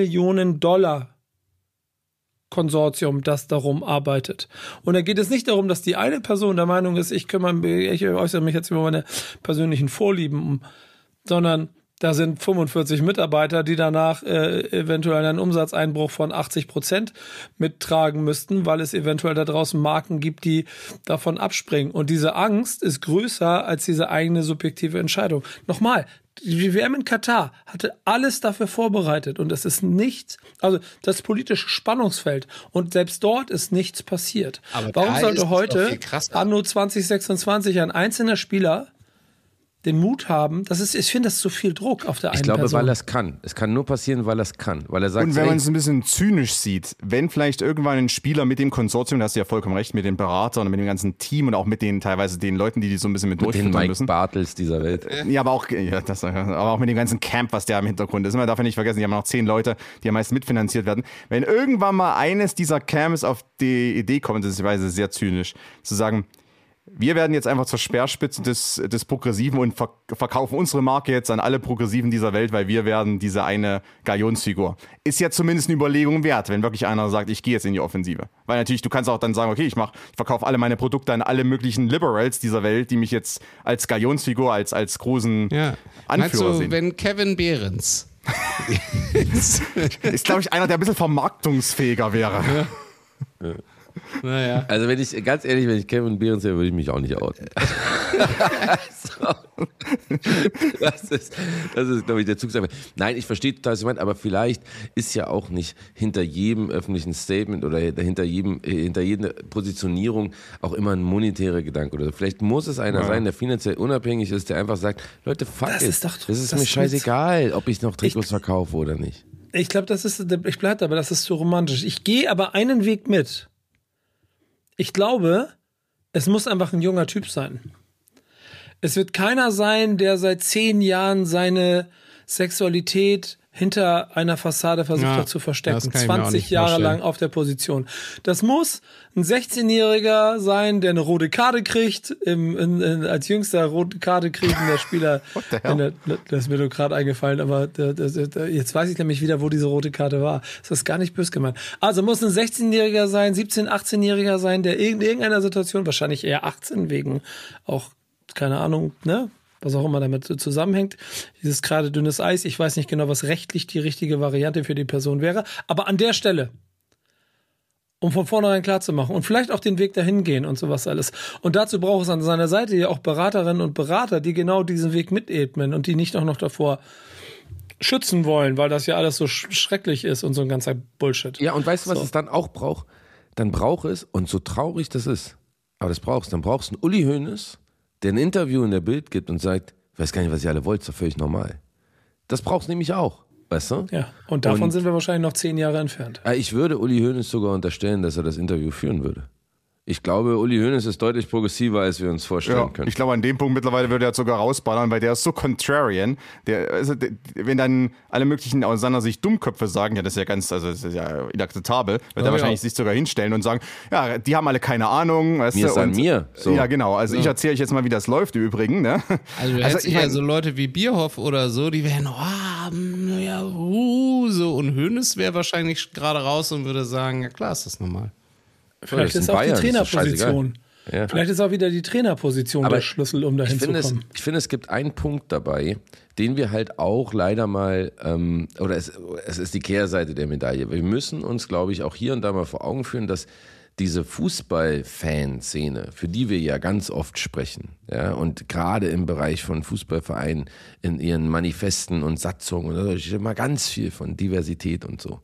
Speaker 9: Multimillionen-Dollar-Konsortium, das darum arbeitet. Und da geht es nicht darum, dass die eine Person der Meinung ist, ich, kümmere, ich äußere mich jetzt über meine persönlichen Vorlieben um, sondern da sind fünfundvierzig Mitarbeiter, die danach äh, eventuell einen Umsatzeinbruch von achtzig Prozent mittragen müssten, weil es eventuell da draußen Marken gibt, die davon abspringen. Und diese Angst ist größer als diese eigene subjektive Entscheidung. Nochmal, die W M in Katar hatte alles dafür vorbereitet und es ist nichts, also das politische Spannungsfeld und selbst dort ist nichts passiert.
Speaker 11: Aber
Speaker 9: Warum
Speaker 11: da ist
Speaker 9: sollte
Speaker 11: es doch
Speaker 9: heute,
Speaker 11: viel krasser.
Speaker 9: anno zwanzig sechsundzwanzig, ein einzelner Spieler den Mut haben, das ist, ich finde das zu viel Druck auf der einen
Speaker 10: Ich glaube,
Speaker 9: Person.
Speaker 10: weil er es kann. Es kann nur passieren, weil er es kann. Weil er sagt,
Speaker 12: Und wenn
Speaker 10: ey,
Speaker 12: man es ein bisschen zynisch sieht, wenn vielleicht irgendwann ein Spieler mit dem Konsortium, da hast du ja vollkommen recht, mit den Beratern und mit dem ganzen Team und auch mit den teilweise den Leuten, die die so ein bisschen mit,
Speaker 10: mit den
Speaker 12: durchfüttern
Speaker 10: Mike
Speaker 12: müssen.
Speaker 10: Bartels dieser Welt.
Speaker 12: Ja, aber auch, ja, das, aber auch mit dem ganzen Camp, was der im Hintergrund ist. Man darf ja nicht vergessen, die haben noch zehn Leute, die am meisten mitfinanziert werden. Wenn irgendwann mal eines dieser Camps auf die Idee kommt, das ist weise sehr zynisch, zu sagen, wir werden jetzt einfach zur Speerspitze des, des Progressiven und ver- verkaufen unsere Marke jetzt an alle Progressiven dieser Welt, weil wir werden diese eine Galionsfigur. Ist ja zumindest eine Überlegung wert, wenn wirklich einer sagt, ich gehe jetzt in die Offensive. Weil natürlich, du kannst auch dann sagen, okay, ich mach, ich verkaufe alle meine Produkte an alle möglichen Liberals dieser Welt, die mich jetzt als Galionsfigur, als, als großen
Speaker 11: Ja. Meinst
Speaker 12: Anführer
Speaker 11: du,
Speaker 12: sehen.
Speaker 11: wenn Kevin Behrens
Speaker 12: Ist, glaube ich, einer, der ein bisschen vermarktungsfähiger wäre.
Speaker 11: Ja. Naja.
Speaker 10: Also wenn ich, ganz ehrlich, wenn ich Kevin Behrens wäre, würde ich mich auch nicht outen. so. Das ist, das ist, glaube ich, der Zugsache. Nein, ich verstehe total, was du meinst, aber vielleicht ist ja auch nicht hinter jedem öffentlichen Statement oder hinter jedem, hinter jeder Positionierung auch immer ein monetärer Gedanke oder so. Vielleicht muss es einer
Speaker 12: Ja.
Speaker 10: sein, der finanziell unabhängig ist, der einfach sagt, Leute, fuck
Speaker 9: Das
Speaker 10: it.
Speaker 9: ist doch-
Speaker 10: das ist
Speaker 9: das
Speaker 10: mir
Speaker 9: ist-
Speaker 10: scheißegal, ob ich noch Trikots verkaufe oder nicht.
Speaker 9: Ich glaube, das ist, ich bleibe aber, das ist zu romantisch. Ich gehe aber einen Weg mit. Ich glaube, es muss einfach ein junger Typ sein. Es wird keiner sein, der seit zehn Jahren seine Sexualität hinter einer Fassade versucht
Speaker 11: Ja,
Speaker 9: hat zu verstecken.
Speaker 11: das kann ich mir auch
Speaker 9: zwanzig
Speaker 11: nicht
Speaker 9: Jahre
Speaker 11: vorstellen.
Speaker 9: lang auf der Position. Das muss ein sechzehnjähriger sein, der eine rote Karte kriegt, im, in, in, als jüngster rote Karte kriegender Spieler. In der, das ist mir nur gerade eingefallen, aber der, der, der, jetzt weiß ich nämlich wieder, wo diese rote Karte war. Das ist gar nicht böse gemeint. Also muss ein sechzehnjähriger sein, siebzehn-, achtzehnjähriger sein, der in irgendeiner Situation, wahrscheinlich eher achtzehn, wegen auch, keine Ahnung, ne? Was auch immer damit zusammenhängt. Dieses gerade dünnes Eis. Ich weiß nicht genau, was rechtlich die richtige Variante für die Person wäre. Aber an der Stelle, um von vornherein klar zu machen und vielleicht auch den Weg dahin gehen und sowas alles. Und dazu braucht es an seiner Seite ja auch Beraterinnen und Berater, die genau diesen Weg mitetmen und die nicht auch noch davor schützen wollen, weil das ja alles so sch- schrecklich ist und so ein ganzer Bullshit.
Speaker 10: Ja, und weißt du, was
Speaker 9: So.
Speaker 10: es dann auch braucht? Dann braucht es, und so traurig das ist, aber das brauchst, dann brauchst du einen Uli Hoeneß, der ein Interview in der Bild gibt und sagt, ich weiß gar nicht, was ihr alle wollt, ist doch völlig normal. Das brauchst du nämlich auch, weißt du?
Speaker 9: Ja, und davon
Speaker 10: Und-
Speaker 9: sind wir wahrscheinlich noch zehn Jahre entfernt.
Speaker 10: Ja, Ich würde Uli Hoeneß sogar unterstellen, dass er das Interview führen würde. Ich glaube, Uli Hoeneß ist deutlich progressiver, als wir uns vorstellen
Speaker 12: Ja,
Speaker 10: können.
Speaker 12: ich glaube, an dem Punkt mittlerweile würde er sogar rausballern, weil der ist so contrarian. Der, also, der, wenn dann alle möglichen aus seiner Sicht Dummköpfe sagen, ja, das ist ja ganz, also das ist ja inakzeptabel, wird
Speaker 10: Ja,
Speaker 12: er wahrscheinlich
Speaker 10: ja.
Speaker 12: sich sogar hinstellen und sagen, ja, die haben alle keine Ahnung. Weißt
Speaker 10: Mir
Speaker 12: du,
Speaker 10: ist an
Speaker 12: und,
Speaker 10: mir, so.
Speaker 12: Ja, genau. Also
Speaker 11: Ja.
Speaker 12: ich erzähle euch jetzt mal, wie das läuft im Übrigen. Ne?
Speaker 11: Also du hättest eher so Leute wie Bierhoff oder so, die wären, oh, mm, ja, uh, so. Und Hoeneß wäre wahrscheinlich gerade raus und würde sagen, ja klar, ist das normal.
Speaker 9: Vielleicht
Speaker 10: das
Speaker 9: ist
Speaker 10: in
Speaker 9: auch die
Speaker 10: Bayern, ist doch
Speaker 9: Trainerposition.
Speaker 10: scheißegal. Ja.
Speaker 9: Vielleicht ist auch wieder die Trainerposition
Speaker 10: Aber
Speaker 9: der Schlüssel, um dahin
Speaker 10: ich
Speaker 9: zu
Speaker 10: finde es,
Speaker 9: kommen.
Speaker 10: ich finde, es gibt einen Punkt dabei, den wir halt auch leider mal, ähm, oder es, es ist die Kehrseite der Medaille. Wir müssen uns, glaube ich, auch hier und da mal vor Augen führen, dass diese Fußballfanszene, für die wir ja ganz oft sprechen, ja, und gerade im Bereich von Fußballvereinen in ihren Manifesten und Satzungen, da steht immer ganz viel von Diversität und so.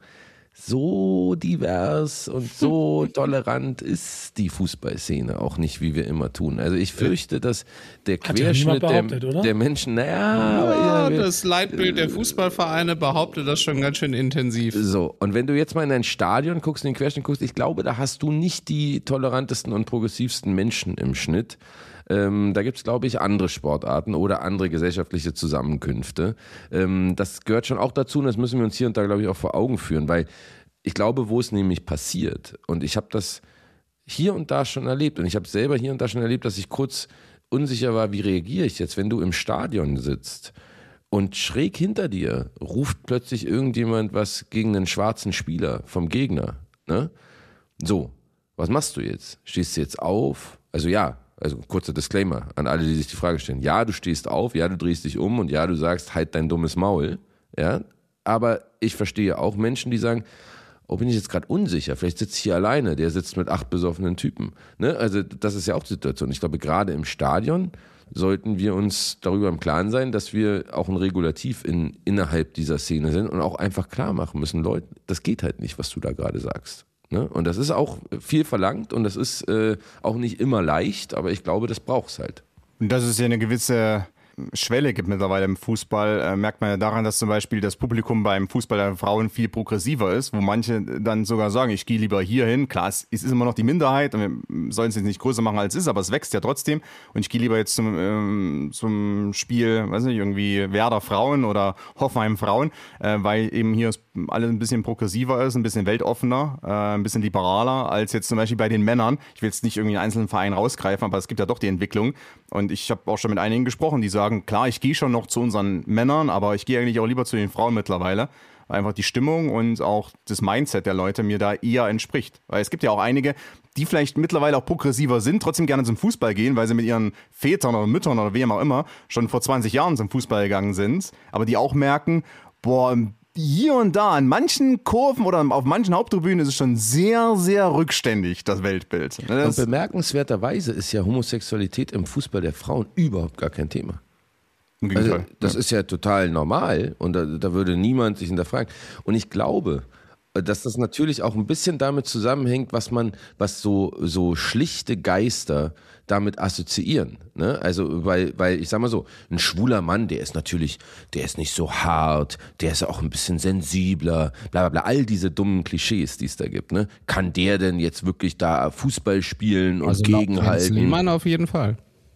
Speaker 10: So divers und so tolerant ist die Fußballszene auch nicht, wie wir immer tun. Also ich fürchte, dass der
Speaker 9: Hat ja niemand
Speaker 10: Querschnitt
Speaker 9: behauptet,
Speaker 10: der,
Speaker 9: oder?
Speaker 10: der Menschen, naja,
Speaker 11: Ja,
Speaker 10: aber ja, wir-
Speaker 11: das Leitbild der Fußballvereine behauptet das schon ganz schön intensiv.
Speaker 10: so, und wenn du jetzt mal in ein Stadion guckst, in den Querschnitt guckst, ich glaube, da hast du nicht die tolerantesten und progressivsten Menschen im Schnitt. Ähm, da gibt es, glaube ich, andere Sportarten oder andere gesellschaftliche Zusammenkünfte. Ähm, das gehört schon auch dazu und das müssen wir uns hier und da, glaube ich, auch vor Augen führen, weil ich glaube, wo es nämlich passiert, und ich habe das hier und da schon erlebt und ich habe selber hier und da schon erlebt, dass ich kurz unsicher war, wie reagiere ich jetzt, wenn du im Stadion sitzt und schräg hinter dir ruft plötzlich irgendjemand was gegen einen schwarzen Spieler vom Gegner. Ne? So, was machst du jetzt? Stehst du jetzt auf? Also ja, also kurzer Disclaimer an alle, die sich die Frage stellen. Ja, du stehst auf, ja, du drehst dich um und ja, du sagst, halt dein dummes Maul. Ja, aber ich verstehe auch Menschen, die sagen, oh, bin ich jetzt gerade unsicher, vielleicht sitze ich hier alleine, der sitzt mit acht besoffenen Typen. Ne? Also das ist ja auch die Situation. Ich glaube, gerade im Stadion sollten wir uns darüber im Klaren sein, dass wir auch ein Regulativ in, innerhalb dieser Szene sind und auch einfach klar machen müssen, Leute, das geht halt nicht, was du da gerade sagst. Ne? Und das ist auch viel verlangt und das ist äh, auch nicht immer leicht, aber ich glaube, das braucht es halt.
Speaker 12: Und das ist ja eine gewisse Schwelle gibt mittlerweile im Fußball, äh, merkt man ja daran, dass zum Beispiel das Publikum beim Fußball der Frauen viel progressiver ist, wo manche dann sogar sagen, ich gehe lieber hier hin. Klar, es ist immer noch die Minderheit und wir sollen es jetzt nicht größer machen, als es ist, aber es wächst ja trotzdem. Und ich gehe lieber jetzt zum, ähm, zum Spiel, weiß nicht, irgendwie Werder Frauen oder Hoffenheim Frauen, äh, weil eben hier alles ein bisschen progressiver ist, ein bisschen weltoffener, äh, ein bisschen liberaler, als jetzt zum Beispiel bei den Männern. Ich will jetzt nicht irgendwie einen einzelnen Verein rausgreifen, aber es gibt ja doch die Entwicklung. Und ich habe auch schon mit einigen gesprochen, die sagen, klar, ich gehe schon noch zu unseren Männern, aber ich gehe eigentlich auch lieber zu den Frauen mittlerweile. Weil einfach die Stimmung und auch das Mindset der Leute mir da eher entspricht. Weil es gibt ja auch einige, die vielleicht mittlerweile auch progressiver sind, trotzdem gerne zum Fußball gehen, weil sie mit ihren Vätern oder Müttern oder wem auch immer schon vor zwanzig Jahren zum Fußball gegangen sind. Aber die auch merken, boah, hier und da, an manchen Kurven oder auf manchen Haupttribünen ist es schon sehr, sehr rückständig, das Weltbild. Das
Speaker 10: und bemerkenswerterweise ist ja Homosexualität im Fußball der Frauen überhaupt gar kein Thema. Also, das ja. ist ja total normal und da, da würde niemand sich hinterfragen. Und ich glaube, dass das natürlich auch ein bisschen damit zusammenhängt, was man, was so, so schlichte Geister damit assoziieren. Ne? Also, weil, weil, ich sag mal so, ein schwuler Mann, der ist natürlich, der ist nicht so hart, der ist auch ein bisschen sensibler, bla bla bla, all diese dummen Klischees, die es da gibt. Ne? Kann der denn jetzt wirklich da Fußball spielen und
Speaker 11: also
Speaker 10: gegenhalten?
Speaker 11: Mann auf jeden Fall.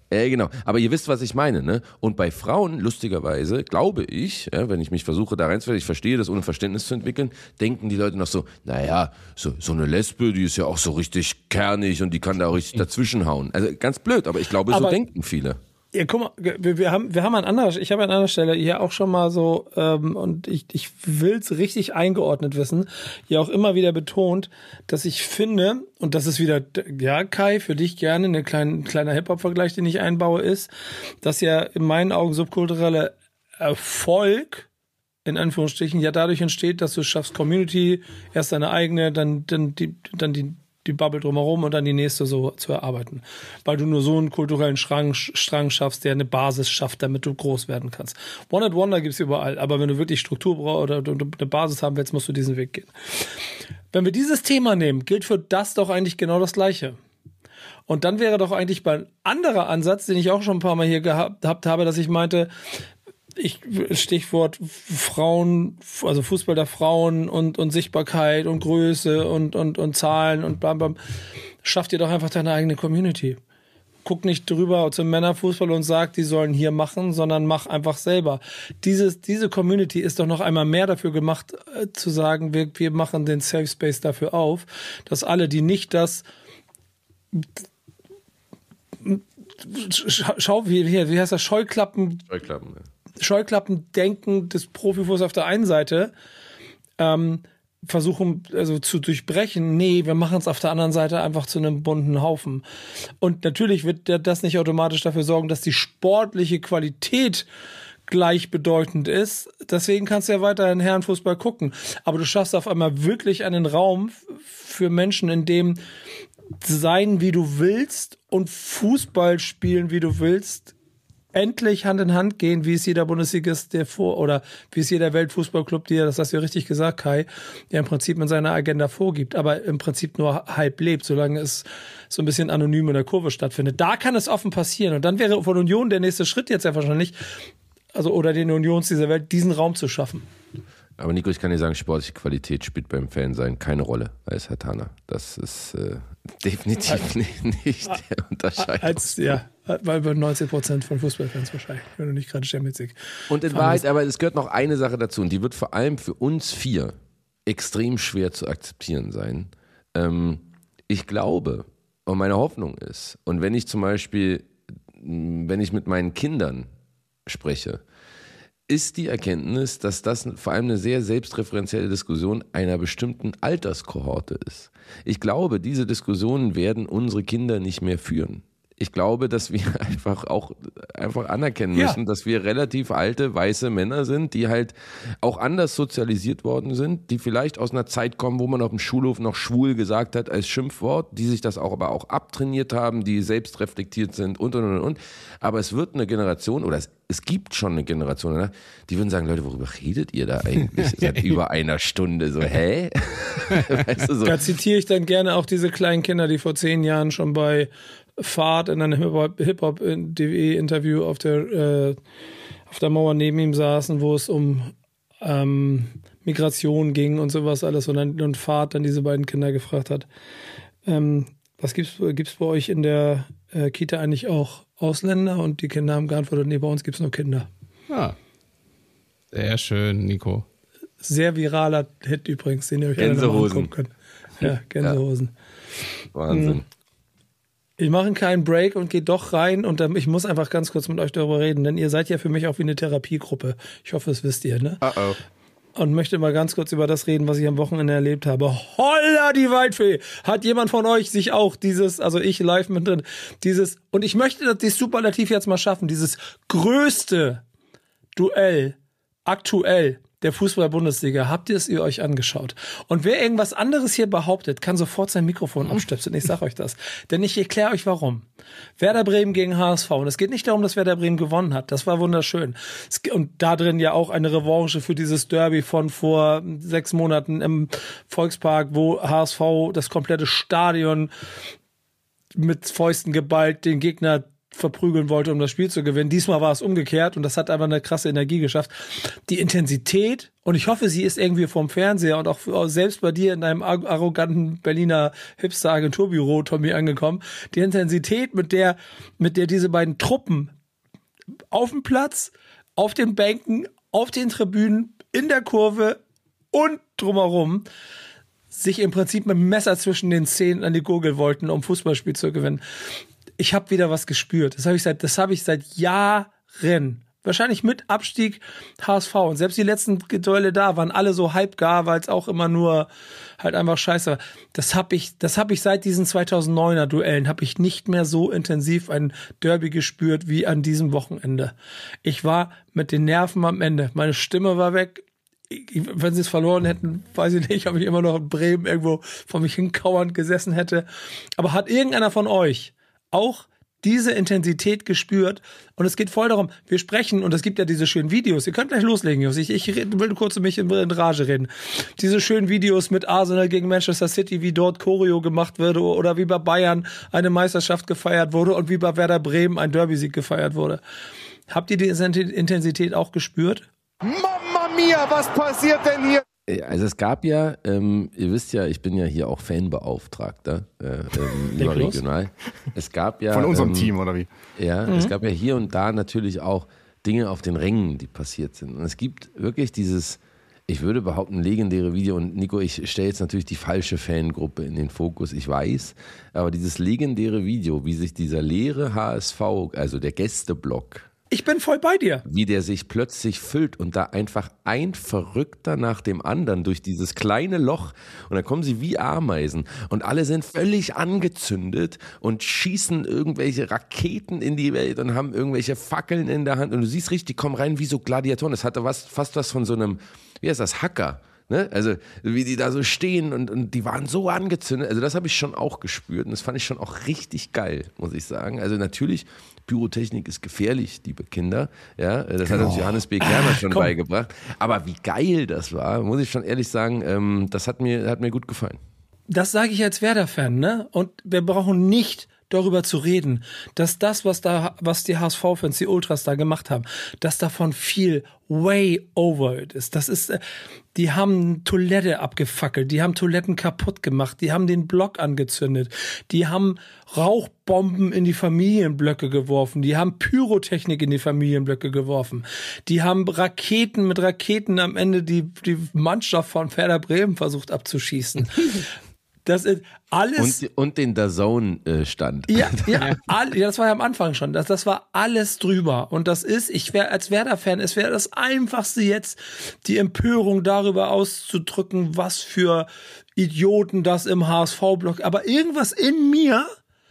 Speaker 10: Äh, genau, aber ihr wisst, was ich meine, ne? Und bei Frauen, lustigerweise, glaube ich, ja, wenn ich mich versuche da reinzufinden, ich verstehe das, ohne Verständnis zu entwickeln, denken die Leute noch so, naja, so, so eine Lesbe, die ist ja auch so richtig kernig und die kann da auch richtig dazwischenhauen. Also ganz blöd, aber ich glaube, so
Speaker 9: aber
Speaker 10: denken viele.
Speaker 9: Ja, guck mal, wir, wir haben, wir haben an anderer, ich habe an anderer Stelle hier auch schon mal so, ähm, und ich, ich will es richtig eingeordnet wissen, ja auch immer wieder betont, dass ich finde, und das ist wieder, ja Kai, für dich gerne ein klein, kleiner Hip-Hop-Vergleich, den ich einbaue, ist, dass ja in meinen Augen subkultureller Erfolg in Anführungsstrichen ja dadurch entsteht, dass du es schaffst, Community, erst deine eigene, dann, dann die, dann die die Bubble drumherum und dann die nächste so zu erarbeiten. Weil du nur so einen kulturellen Strang, Strang schaffst, der eine Basis schafft, damit du groß werden kannst. One Hit Wonder gibt's überall, aber wenn du wirklich Struktur brauchst oder du eine Basis haben willst, musst du diesen Weg gehen. Wenn wir dieses Thema nehmen, gilt für das doch eigentlich genau das Gleiche. Und dann wäre doch eigentlich ein anderer Ansatz, den ich auch schon ein paar Mal hier gehabt habe, dass ich meinte, ich, Stichwort Frauen, also Fußball der Frauen und, und Sichtbarkeit und Größe und, und, und Zahlen und blam, blam. Schaff dir doch einfach deine eigene Community. Guck nicht drüber zum Männerfußball und sag, die sollen hier machen, sondern mach einfach selber. Dieses, diese Community ist doch noch einmal mehr dafür gemacht, äh, zu sagen, wir, wir machen den Safe Space dafür auf, dass alle, die nicht das Schau, wie, wie, wie heißt das? Scheuklappen.
Speaker 10: Scheuklappen, ja.
Speaker 9: Scheuklappendenken des Profifußballs auf der einen Seite ähm, versuchen also zu durchbrechen. Nee, wir machen es auf der anderen Seite einfach zu einem bunten Haufen. Und natürlich wird das nicht automatisch dafür sorgen, dass die sportliche Qualität gleichbedeutend ist. Deswegen kannst du ja weiterhin Herrenfußball gucken. Aber du schaffst auf einmal wirklich einen Raum für Menschen, in dem sein, wie du willst und Fußball spielen, wie du willst, endlich Hand in Hand gehen, wie es jeder Bundesligist der vor oder wie es jeder Weltfußballclub dir, das hast du ja richtig gesagt, Kai, der im Prinzip in seiner Agenda vorgibt, aber im Prinzip nur halb lebt, solange es so ein bisschen anonym in der Kurve stattfindet. Da kann es offen passieren und dann wäre von Union der nächste Schritt jetzt ja wahrscheinlich, also oder den Unions dieser Welt, diesen Raum zu schaffen.
Speaker 10: Aber Nico, ich kann dir sagen, sportliche Qualität spielt beim Fansein keine Rolle als Herr Thaner. Das ist äh, definitiv als, nicht, nicht der Unterscheidung.
Speaker 9: Als, ja, weil bei neunzig Prozent von Fußballfans wahrscheinlich, wenn du nicht gerade Champions League.
Speaker 10: Und in Wahrheit, aber es gehört noch eine Sache dazu und die wird vor allem für uns vier extrem schwer zu akzeptieren sein. Ähm, ich glaube und meine Hoffnung ist, und wenn ich zum Beispiel, wenn ich mit meinen Kindern spreche, ist die Erkenntnis, dass das vor allem eine sehr selbstreferenzielle Diskussion einer bestimmten Alterskohorte ist. Ich glaube, diese Diskussionen werden unsere Kinder nicht mehr führen. Ich glaube, dass wir einfach auch einfach anerkennen müssen, ja. dass wir relativ alte, weiße Männer sind, die halt auch anders sozialisiert worden sind, die vielleicht aus einer Zeit kommen, wo man auf dem Schulhof noch schwul gesagt hat als Schimpfwort, die sich das auch aber auch abtrainiert haben, die selbst reflektiert sind und, und, und, und. Aber es wird eine Generation, oder es, es gibt schon eine Generation, oder? Die würden sagen, Leute, worüber redet ihr da eigentlich seit über einer Stunde? So, hä? Weißt du, so.
Speaker 9: Da zitiere ich dann gerne auch diese kleinen Kinder, die vor zehn Jahren schon bei Fahrt in einem Hip-Hop-D W-Interview auf der äh, auf der Mauer neben ihm saßen, wo es um ähm, Migration ging und sowas alles und dann und Fahrt dann diese beiden Kinder gefragt hat, ähm, was gibt's gibt's bei euch in der äh, Kita eigentlich auch Ausländer? Und die Kinder haben geantwortet, nee, bei uns gibt's nur Kinder.
Speaker 11: Ja, sehr schön, Nico.
Speaker 9: Sehr viraler Hit übrigens, den ihr euch alle noch angucken könnt. Ja, Gänsehosen.
Speaker 10: Ja. Wahnsinn. Mhm.
Speaker 9: Ich mache einen kleinen Break und gehe doch rein und ich muss einfach ganz kurz mit euch darüber reden, denn ihr seid ja für mich auch wie eine Therapiegruppe. Ich hoffe, das wisst ihr, ne?
Speaker 12: Uh-oh.
Speaker 9: Und möchte mal ganz kurz über das reden, was ich am Wochenende erlebt habe. Holla, die Waldfee! Hat jemand von euch sich auch dieses, also ich live mit drin, dieses, und ich möchte das Superlativ jetzt mal schaffen, dieses größte Duell aktuell der Fußball-Bundesliga, habt ihr es ihr euch angeschaut? Und wer irgendwas anderes hier behauptet, kann sofort sein Mikrofon abstöpseln. Ich sag euch das. Denn ich erkläre euch warum. Werder Bremen gegen H S V. Und es geht nicht darum, dass Werder Bremen gewonnen hat. Das war wunderschön. Und da drin ja auch eine Revanche für dieses Derby von vor sechs Monaten im Volkspark, wo H S V das komplette Stadion mit Fäusten geballt den Gegner verprügeln wollte, um das Spiel zu gewinnen. Diesmal war es umgekehrt und das hat einfach eine krasse Energie geschafft. Die Intensität, und ich hoffe, sie ist irgendwie vom Fernseher und auch selbst bei dir in deinem arroganten Berliner Hipster-Agenturbüro, Tommy, angekommen. Die Intensität, mit der, mit der diese beiden Truppen auf dem Platz, auf den Bänken, auf den Tribünen, in der Kurve und drumherum sich im Prinzip mit dem Messer zwischen den Zähnen an die Gurgel wollten, um Fußballspiel zu gewinnen. Ich habe wieder was gespürt. Das habe ich seit, das habe ich seit Jahren. Wahrscheinlich mit Abstieg H S V. Und selbst die letzten Duelle da waren alle so halbgar, weil es auch immer nur halt einfach scheiße war. Das habe ich, das habe ich seit diesen zweitausenddeuner Duellen, habe ich nicht mehr so intensiv ein Derby gespürt wie an diesem Wochenende. Ich war mit den Nerven am Ende. Meine Stimme war weg. Wenn sie es verloren hätten, weiß ich nicht, ob ich immer noch in Bremen irgendwo vor mich hinkauernd gesessen hätte. Aber hat irgendeiner von euch auch diese Intensität gespürt? Und es geht voll darum, wir sprechen, und es gibt ja diese schönen Videos, ihr könnt gleich loslegen, Jungs, ich, ich will kurz um mich in, in Rage reden. Diese schönen Videos mit Arsenal gegen Manchester City, wie dort Choreo gemacht wurde, oder wie bei Bayern eine Meisterschaft gefeiert wurde und wie bei Werder Bremen ein Derby-Sieg gefeiert wurde. Habt ihr die Intensität auch gespürt?
Speaker 12: Mamma mia, was passiert denn hier?
Speaker 10: Also es gab ja, ähm, ihr wisst ja, ich bin ja hier auch Fanbeauftragter, äh, ähm, überregional. Es gab ja...
Speaker 12: Von unserem
Speaker 10: ähm,
Speaker 12: Team, oder wie?
Speaker 10: Ja,
Speaker 12: Mhm.
Speaker 10: es gab ja hier und da natürlich auch Dinge auf den Rängen, die passiert sind. Und es gibt wirklich dieses, ich würde behaupten, legendäre Video, und Nico, ich stelle jetzt natürlich die falsche Fangruppe in den Fokus, ich weiß, aber dieses legendäre Video, wie sich dieser leere H S V, also der Gästeblock,
Speaker 9: Ich bin voll bei dir.
Speaker 10: wie der sich plötzlich füllt und da einfach ein Verrückter nach dem anderen durch dieses kleine Loch, und dann kommen sie wie Ameisen und alle sind völlig angezündet und schießen irgendwelche Raketen in die Welt und haben irgendwelche Fackeln in der Hand, und du siehst richtig, die kommen rein wie so Gladiatoren. Das hatte was, fast was von so einem, wie heißt das, Hacker. Ne? Also wie die da so stehen und, und die waren so angezündet. Also das habe ich schon auch gespürt und das fand ich schon auch richtig geil, muss ich sagen. Also natürlich, Pyrotechnik ist gefährlich, liebe Kinder. Ja, das hat uns Johannes B. Kerner schon
Speaker 9: Komm.
Speaker 10: beigebracht. Aber wie geil das war, muss ich schon ehrlich sagen, ähm, das hat mir, hat mir gut gefallen.
Speaker 9: Das sage ich als Werder-Fan, ne? Und wir brauchen nicht darüber zu reden, dass das, was da, was die H S V-Fans, die Ultras da gemacht haben, dass davon viel way over it ist. Das ist, äh, die haben Toilette abgefackelt, die haben Toiletten kaputt gemacht, die haben den Block angezündet, die haben Rauchbomben in die Familienblöcke geworfen, die haben Pyrotechnik in die Familienblöcke geworfen, die haben Raketen mit Raketen am Ende die, die Mannschaft von Werder Bremen versucht abzuschießen. Das ist alles.
Speaker 10: Und, und den DAZN-Stand.
Speaker 9: Ja, ja, all, ja, das war ja am Anfang schon. Das, das war alles drüber. Und das ist, ich wäre als Werder-Fan, es wäre das Einfachste jetzt, die Empörung darüber auszudrücken, was für Idioten das im H S V-Block. Aber irgendwas in mir,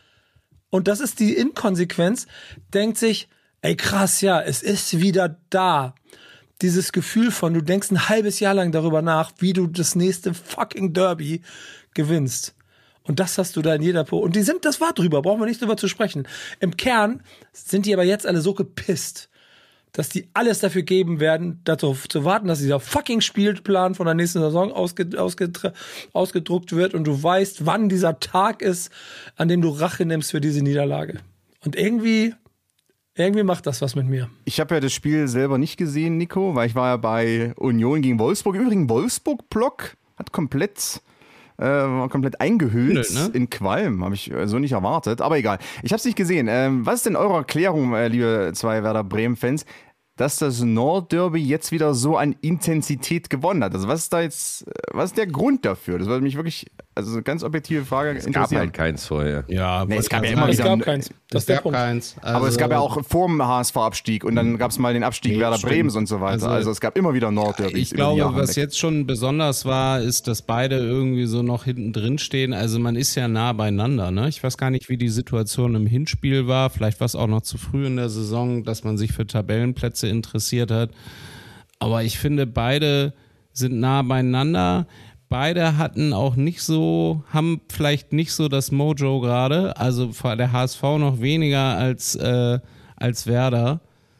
Speaker 9: und das ist die Inkonsequenz, denkt sich, ey krass, ja, es ist wieder da. Dieses Gefühl von, du denkst ein halbes Jahr lang darüber nach, wie du das nächste fucking Derby gewinnst. Und das hast du da in jeder Po. Und die sind, das war drüber, brauchen wir nicht drüber zu sprechen. Im Kern sind die aber jetzt alle so gepisst, dass die alles dafür geben werden, dazu zu warten, dass dieser fucking Spielplan von der nächsten Saison ausge, ausge, ausgedruckt wird und du weißt, wann dieser Tag ist, an dem du Rache nimmst für diese Niederlage. Und irgendwie, irgendwie macht das was mit mir.
Speaker 12: Ich habe ja das Spiel selber nicht gesehen, Nico, weil ich war ja bei Union gegen Wolfsburg. Übrigens, Wolfsburg-Block hat komplett... Äh, war komplett eingehüllt
Speaker 11: Nö, ne?
Speaker 12: in Qualm, habe ich so nicht erwartet, aber egal. Ich habe es nicht gesehen. Ähm, was ist denn eure Erklärung, äh, liebe zwei Werder Bremen-Fans, dass das Nordderby jetzt wieder so an Intensität gewonnen hat? Also was ist da jetzt, was ist der Grund dafür? Das würde mich wirklich, also eine ganz objektive Frage
Speaker 10: Es gab
Speaker 12: interessieren.
Speaker 10: halt keins vorher.
Speaker 11: Ja,
Speaker 12: Nee, es gab ja
Speaker 11: also
Speaker 12: immer
Speaker 9: Es
Speaker 12: wieder...
Speaker 9: gab keins. Das
Speaker 11: Es
Speaker 9: ist der
Speaker 11: gab
Speaker 9: Punkt.
Speaker 11: keins. Also,
Speaker 12: aber es gab ja auch vor dem H S V-Abstieg und dann gab es mal den Abstieg
Speaker 11: Nee,
Speaker 12: Werder
Speaker 11: stimmt.
Speaker 12: Bremens und so weiter. Also,
Speaker 11: Also-
Speaker 12: es gab immer wieder Nordderbys.
Speaker 11: Ich
Speaker 12: über die
Speaker 11: glaube,
Speaker 12: Jahre
Speaker 11: was
Speaker 12: hinweg.
Speaker 11: jetzt schon besonders war, ist, dass beide irgendwie so noch hinten drin stehen. Also man ist ja nah beieinander. Ne? Ich weiß gar nicht, wie die Situation im Hinspiel war. Vielleicht war es auch noch zu früh in der Saison, dass man sich für Tabellenplätze interessiert hat. Aber ich finde, beide sind nah beieinander. Beide hatten auch nicht so, haben vielleicht nicht so das Mojo gerade. Also der H S V noch weniger als, äh, als Werder.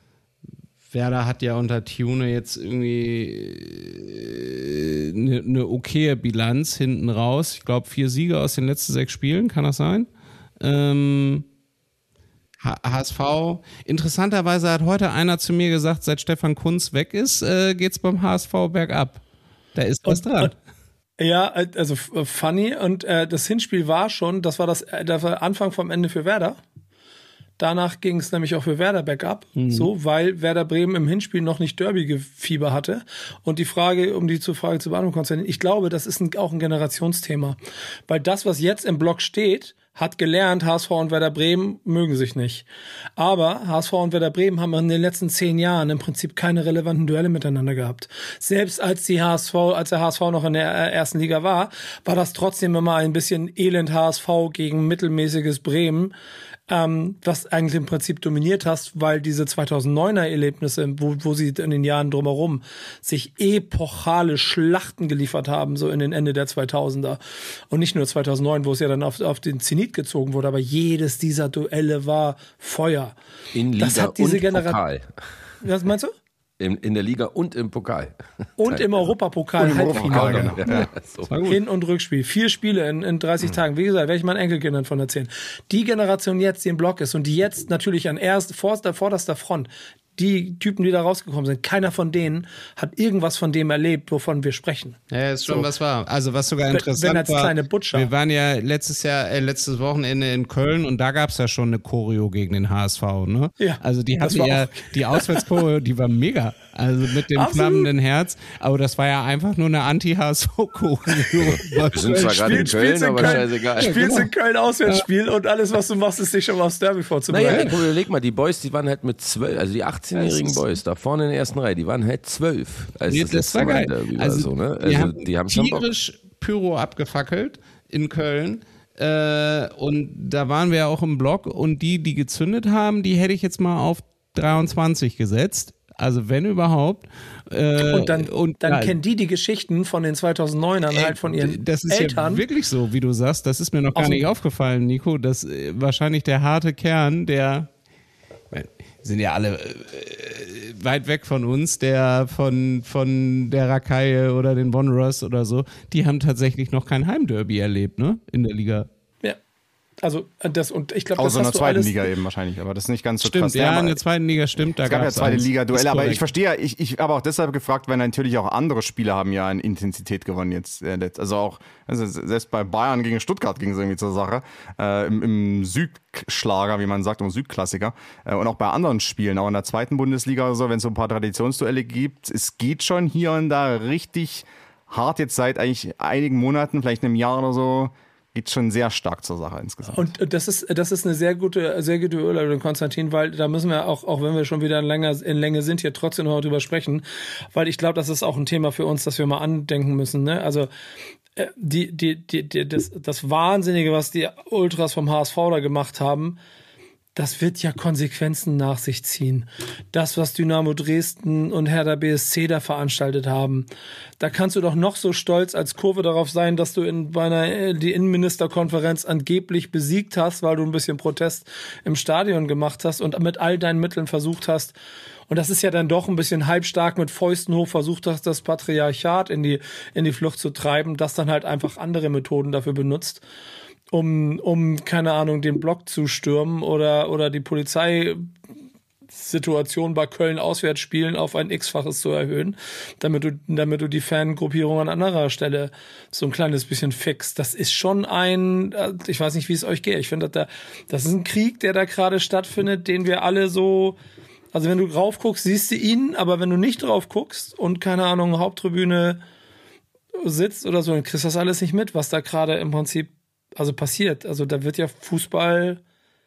Speaker 11: Werder hat ja unter Tune jetzt irgendwie eine, eine okaye Bilanz hinten raus. Ich glaube, vier Siege aus den letzten sechs Spielen, kann das sein? Ähm, H S V, interessanterweise hat heute einer zu mir gesagt, seit Stefan Kuntz weg ist, äh, geht's beim H S V bergab. Da ist was
Speaker 9: und,
Speaker 11: dran.
Speaker 9: Und, ja, also funny. Und äh, das Hinspiel war schon, das war das, das war Anfang vom Ende für Werder. Danach ging es nämlich auch für Werder bergab, mhm. so, weil Werder Bremen im Hinspiel noch nicht Derby-Fieber hatte. Und die Frage, um die zur Frage zu beantworten, Konstantin, ich glaube, das ist ein, auch ein Generationsthema. Weil das, was jetzt im Block steht, hat gelernt, H S V und Werder Bremen mögen sich nicht. Aber H S V und Werder Bremen haben in den letzten zehn Jahren im Prinzip keine relevanten Duelle miteinander gehabt. Selbst als die H S V, als der H S V noch in der ersten Liga war, war das trotzdem immer ein bisschen elend H S V gegen mittelmäßiges Bremen. Ähm, was eigentlich im Prinzip dominiert hast, weil diese zweitausenddeuner Erlebnisse, wo, wo sie in den Jahren drumherum sich epochale Schlachten geliefert haben, so in den Ende der zweitausender. Und nicht nur zweitausendneun, wo es ja dann auf, auf den Zenit gezogen wurde, aber jedes dieser Duelle war Feuer.
Speaker 10: In Liga
Speaker 9: das hat diese
Speaker 10: und
Speaker 9: Genera-
Speaker 10: Pokal.
Speaker 9: Was meinst du?
Speaker 10: In, in der Liga und im Pokal.
Speaker 9: Und im Europapokal Halbfinale.
Speaker 10: Genau. Ja, ja, so.
Speaker 9: Hin- und Rückspiel. Vier Spiele in, in dreißig mhm. Tagen. Wie gesagt, werde ich meinen Enkelkindern von erzählen. Die Generation jetzt, die im Block ist und die jetzt natürlich an erst, vorderster, vorderster Front, die Typen, die da rausgekommen sind, keiner von denen hat irgendwas von dem erlebt, wovon wir sprechen.
Speaker 11: Ja, ist schon
Speaker 9: so.
Speaker 11: was wahr. Also was sogar interessant
Speaker 9: wenn als
Speaker 11: war,
Speaker 9: kleine Butcher.
Speaker 11: Wir waren ja letztes Jahr, äh, letztes Wochenende in Köln und da gab es ja schon eine Choreo gegen den H S V, ne?
Speaker 9: Ja,
Speaker 11: also die hatten ja, die Auswärtschoreo, die war mega. Also mit dem Absolut. flammenden Herz. Aber das war ja einfach nur eine Anti-H S V-Choreo.
Speaker 10: Wir sind zwar gerade in Köln, aber
Speaker 9: Köln,
Speaker 10: scheißegal.
Speaker 9: Spielst in Köln Auswärtsspiel ja. und alles, was du machst, ist dich schon mal aufs Derby vorzubereiten.
Speaker 10: Naja, überleg mal, die Boys, die waren halt mit zwölf, also die achtzehnjährigen Boys, da vorne in der ersten Reihe, die waren halt zwölf. Als
Speaker 11: nee,
Speaker 10: das,
Speaker 11: das
Speaker 10: letzte
Speaker 11: war
Speaker 10: Mal
Speaker 11: geil.
Speaker 10: Derby
Speaker 11: Also,
Speaker 10: war so, ne?
Speaker 11: die
Speaker 10: also
Speaker 11: haben,
Speaker 10: die haben schon
Speaker 11: tierisch Pyro abgefackelt in Köln. Äh, und da waren wir ja auch im Block und die, die gezündet haben, die hätte ich jetzt mal auf dreiundzwanzig gesetzt. Also wenn überhaupt. Äh,
Speaker 9: und dann,
Speaker 11: und,
Speaker 9: dann
Speaker 11: ja,
Speaker 9: kennen die die Geschichten von den zweitausendneunern
Speaker 11: ey,
Speaker 9: halt von ihren
Speaker 11: das ist
Speaker 9: Eltern.
Speaker 11: Ja wirklich so, wie du sagst. Das ist mir noch gar
Speaker 9: Auf
Speaker 11: nicht aufgefallen, Nico. Das äh, wahrscheinlich der harte Kern, der sind ja alle äh, weit weg von uns, der von, von der Rakaie oder den Wanderers oder so, die haben tatsächlich noch kein Heimderby erlebt, ne? In der Liga.
Speaker 9: Ja. Also das und ich glaube, das
Speaker 12: Außer in der
Speaker 9: hast du
Speaker 12: zweiten
Speaker 9: alles
Speaker 12: Liga eben wahrscheinlich, aber das ist nicht ganz so
Speaker 11: stimmt,
Speaker 12: krass.
Speaker 11: Ja,
Speaker 12: ja,
Speaker 11: in der zweiten Liga stimmt. Da
Speaker 12: es gab ja zweite Liga-Duelle, aber
Speaker 11: korrekt.
Speaker 12: ich verstehe ja, ich, ich habe auch deshalb gefragt, weil natürlich auch andere Spieler haben ja an Intensität gewonnen jetzt. Also auch, also selbst bei Bayern gegen Stuttgart ging es irgendwie zur Sache. Äh, im, Im Südschlager, wie man sagt, im Südklassiker. Äh, und auch bei anderen Spielen, auch in der zweiten Bundesliga oder so, wenn es so ein paar Traditionsduelle gibt, es geht schon hier und da richtig hart jetzt seit eigentlich einigen Monaten, vielleicht einem Jahr oder so, geht schon sehr stark zur Sache insgesamt.
Speaker 9: Und das ist, das ist eine sehr gute, sehr gute Überleitung, Konstantin, weil da müssen wir auch, auch wenn wir schon wieder in Länge, in Länge sind, hier trotzdem noch drüber sprechen, weil ich glaube, das ist auch ein Thema für uns, das wir mal andenken müssen. Ne? Also die, die, die, die, das, das Wahnsinnige, was die Ultras vom H S V da gemacht haben, das wird ja Konsequenzen nach sich ziehen. Das, was Dynamo Dresden und Hertha B S C da veranstaltet haben, da kannst du doch noch so stolz als Kurve darauf sein, dass du in bei einer die Innenministerkonferenz angeblich besiegt hast, weil du ein bisschen Protest im Stadion gemacht hast und mit all deinen Mitteln versucht hast, und das ist ja dann doch ein bisschen halbstark mit Fäusten hoch versucht hast, das Patriarchat in die in die Flucht zu treiben, das dann halt einfach andere Methoden dafür benutzt. Um, um, keine Ahnung, den Block zu stürmen oder, oder die Polizeisituation bei Köln-Auswärtsspielen auf ein X-faches zu erhöhen, damit du, damit du die Fangruppierung an anderer Stelle so ein kleines bisschen fixst. Das ist schon ein, ich weiß nicht, wie es euch geht. Ich finde, das, das ist ein Krieg, der da gerade stattfindet, den wir alle so, also wenn du drauf guckst, siehst du ihn, aber wenn du nicht drauf guckst und, keine Ahnung, Haupttribüne sitzt oder so, dann kriegst du das alles nicht mit, was da gerade im Prinzip also passiert. Also da wird ja Fußballkrieg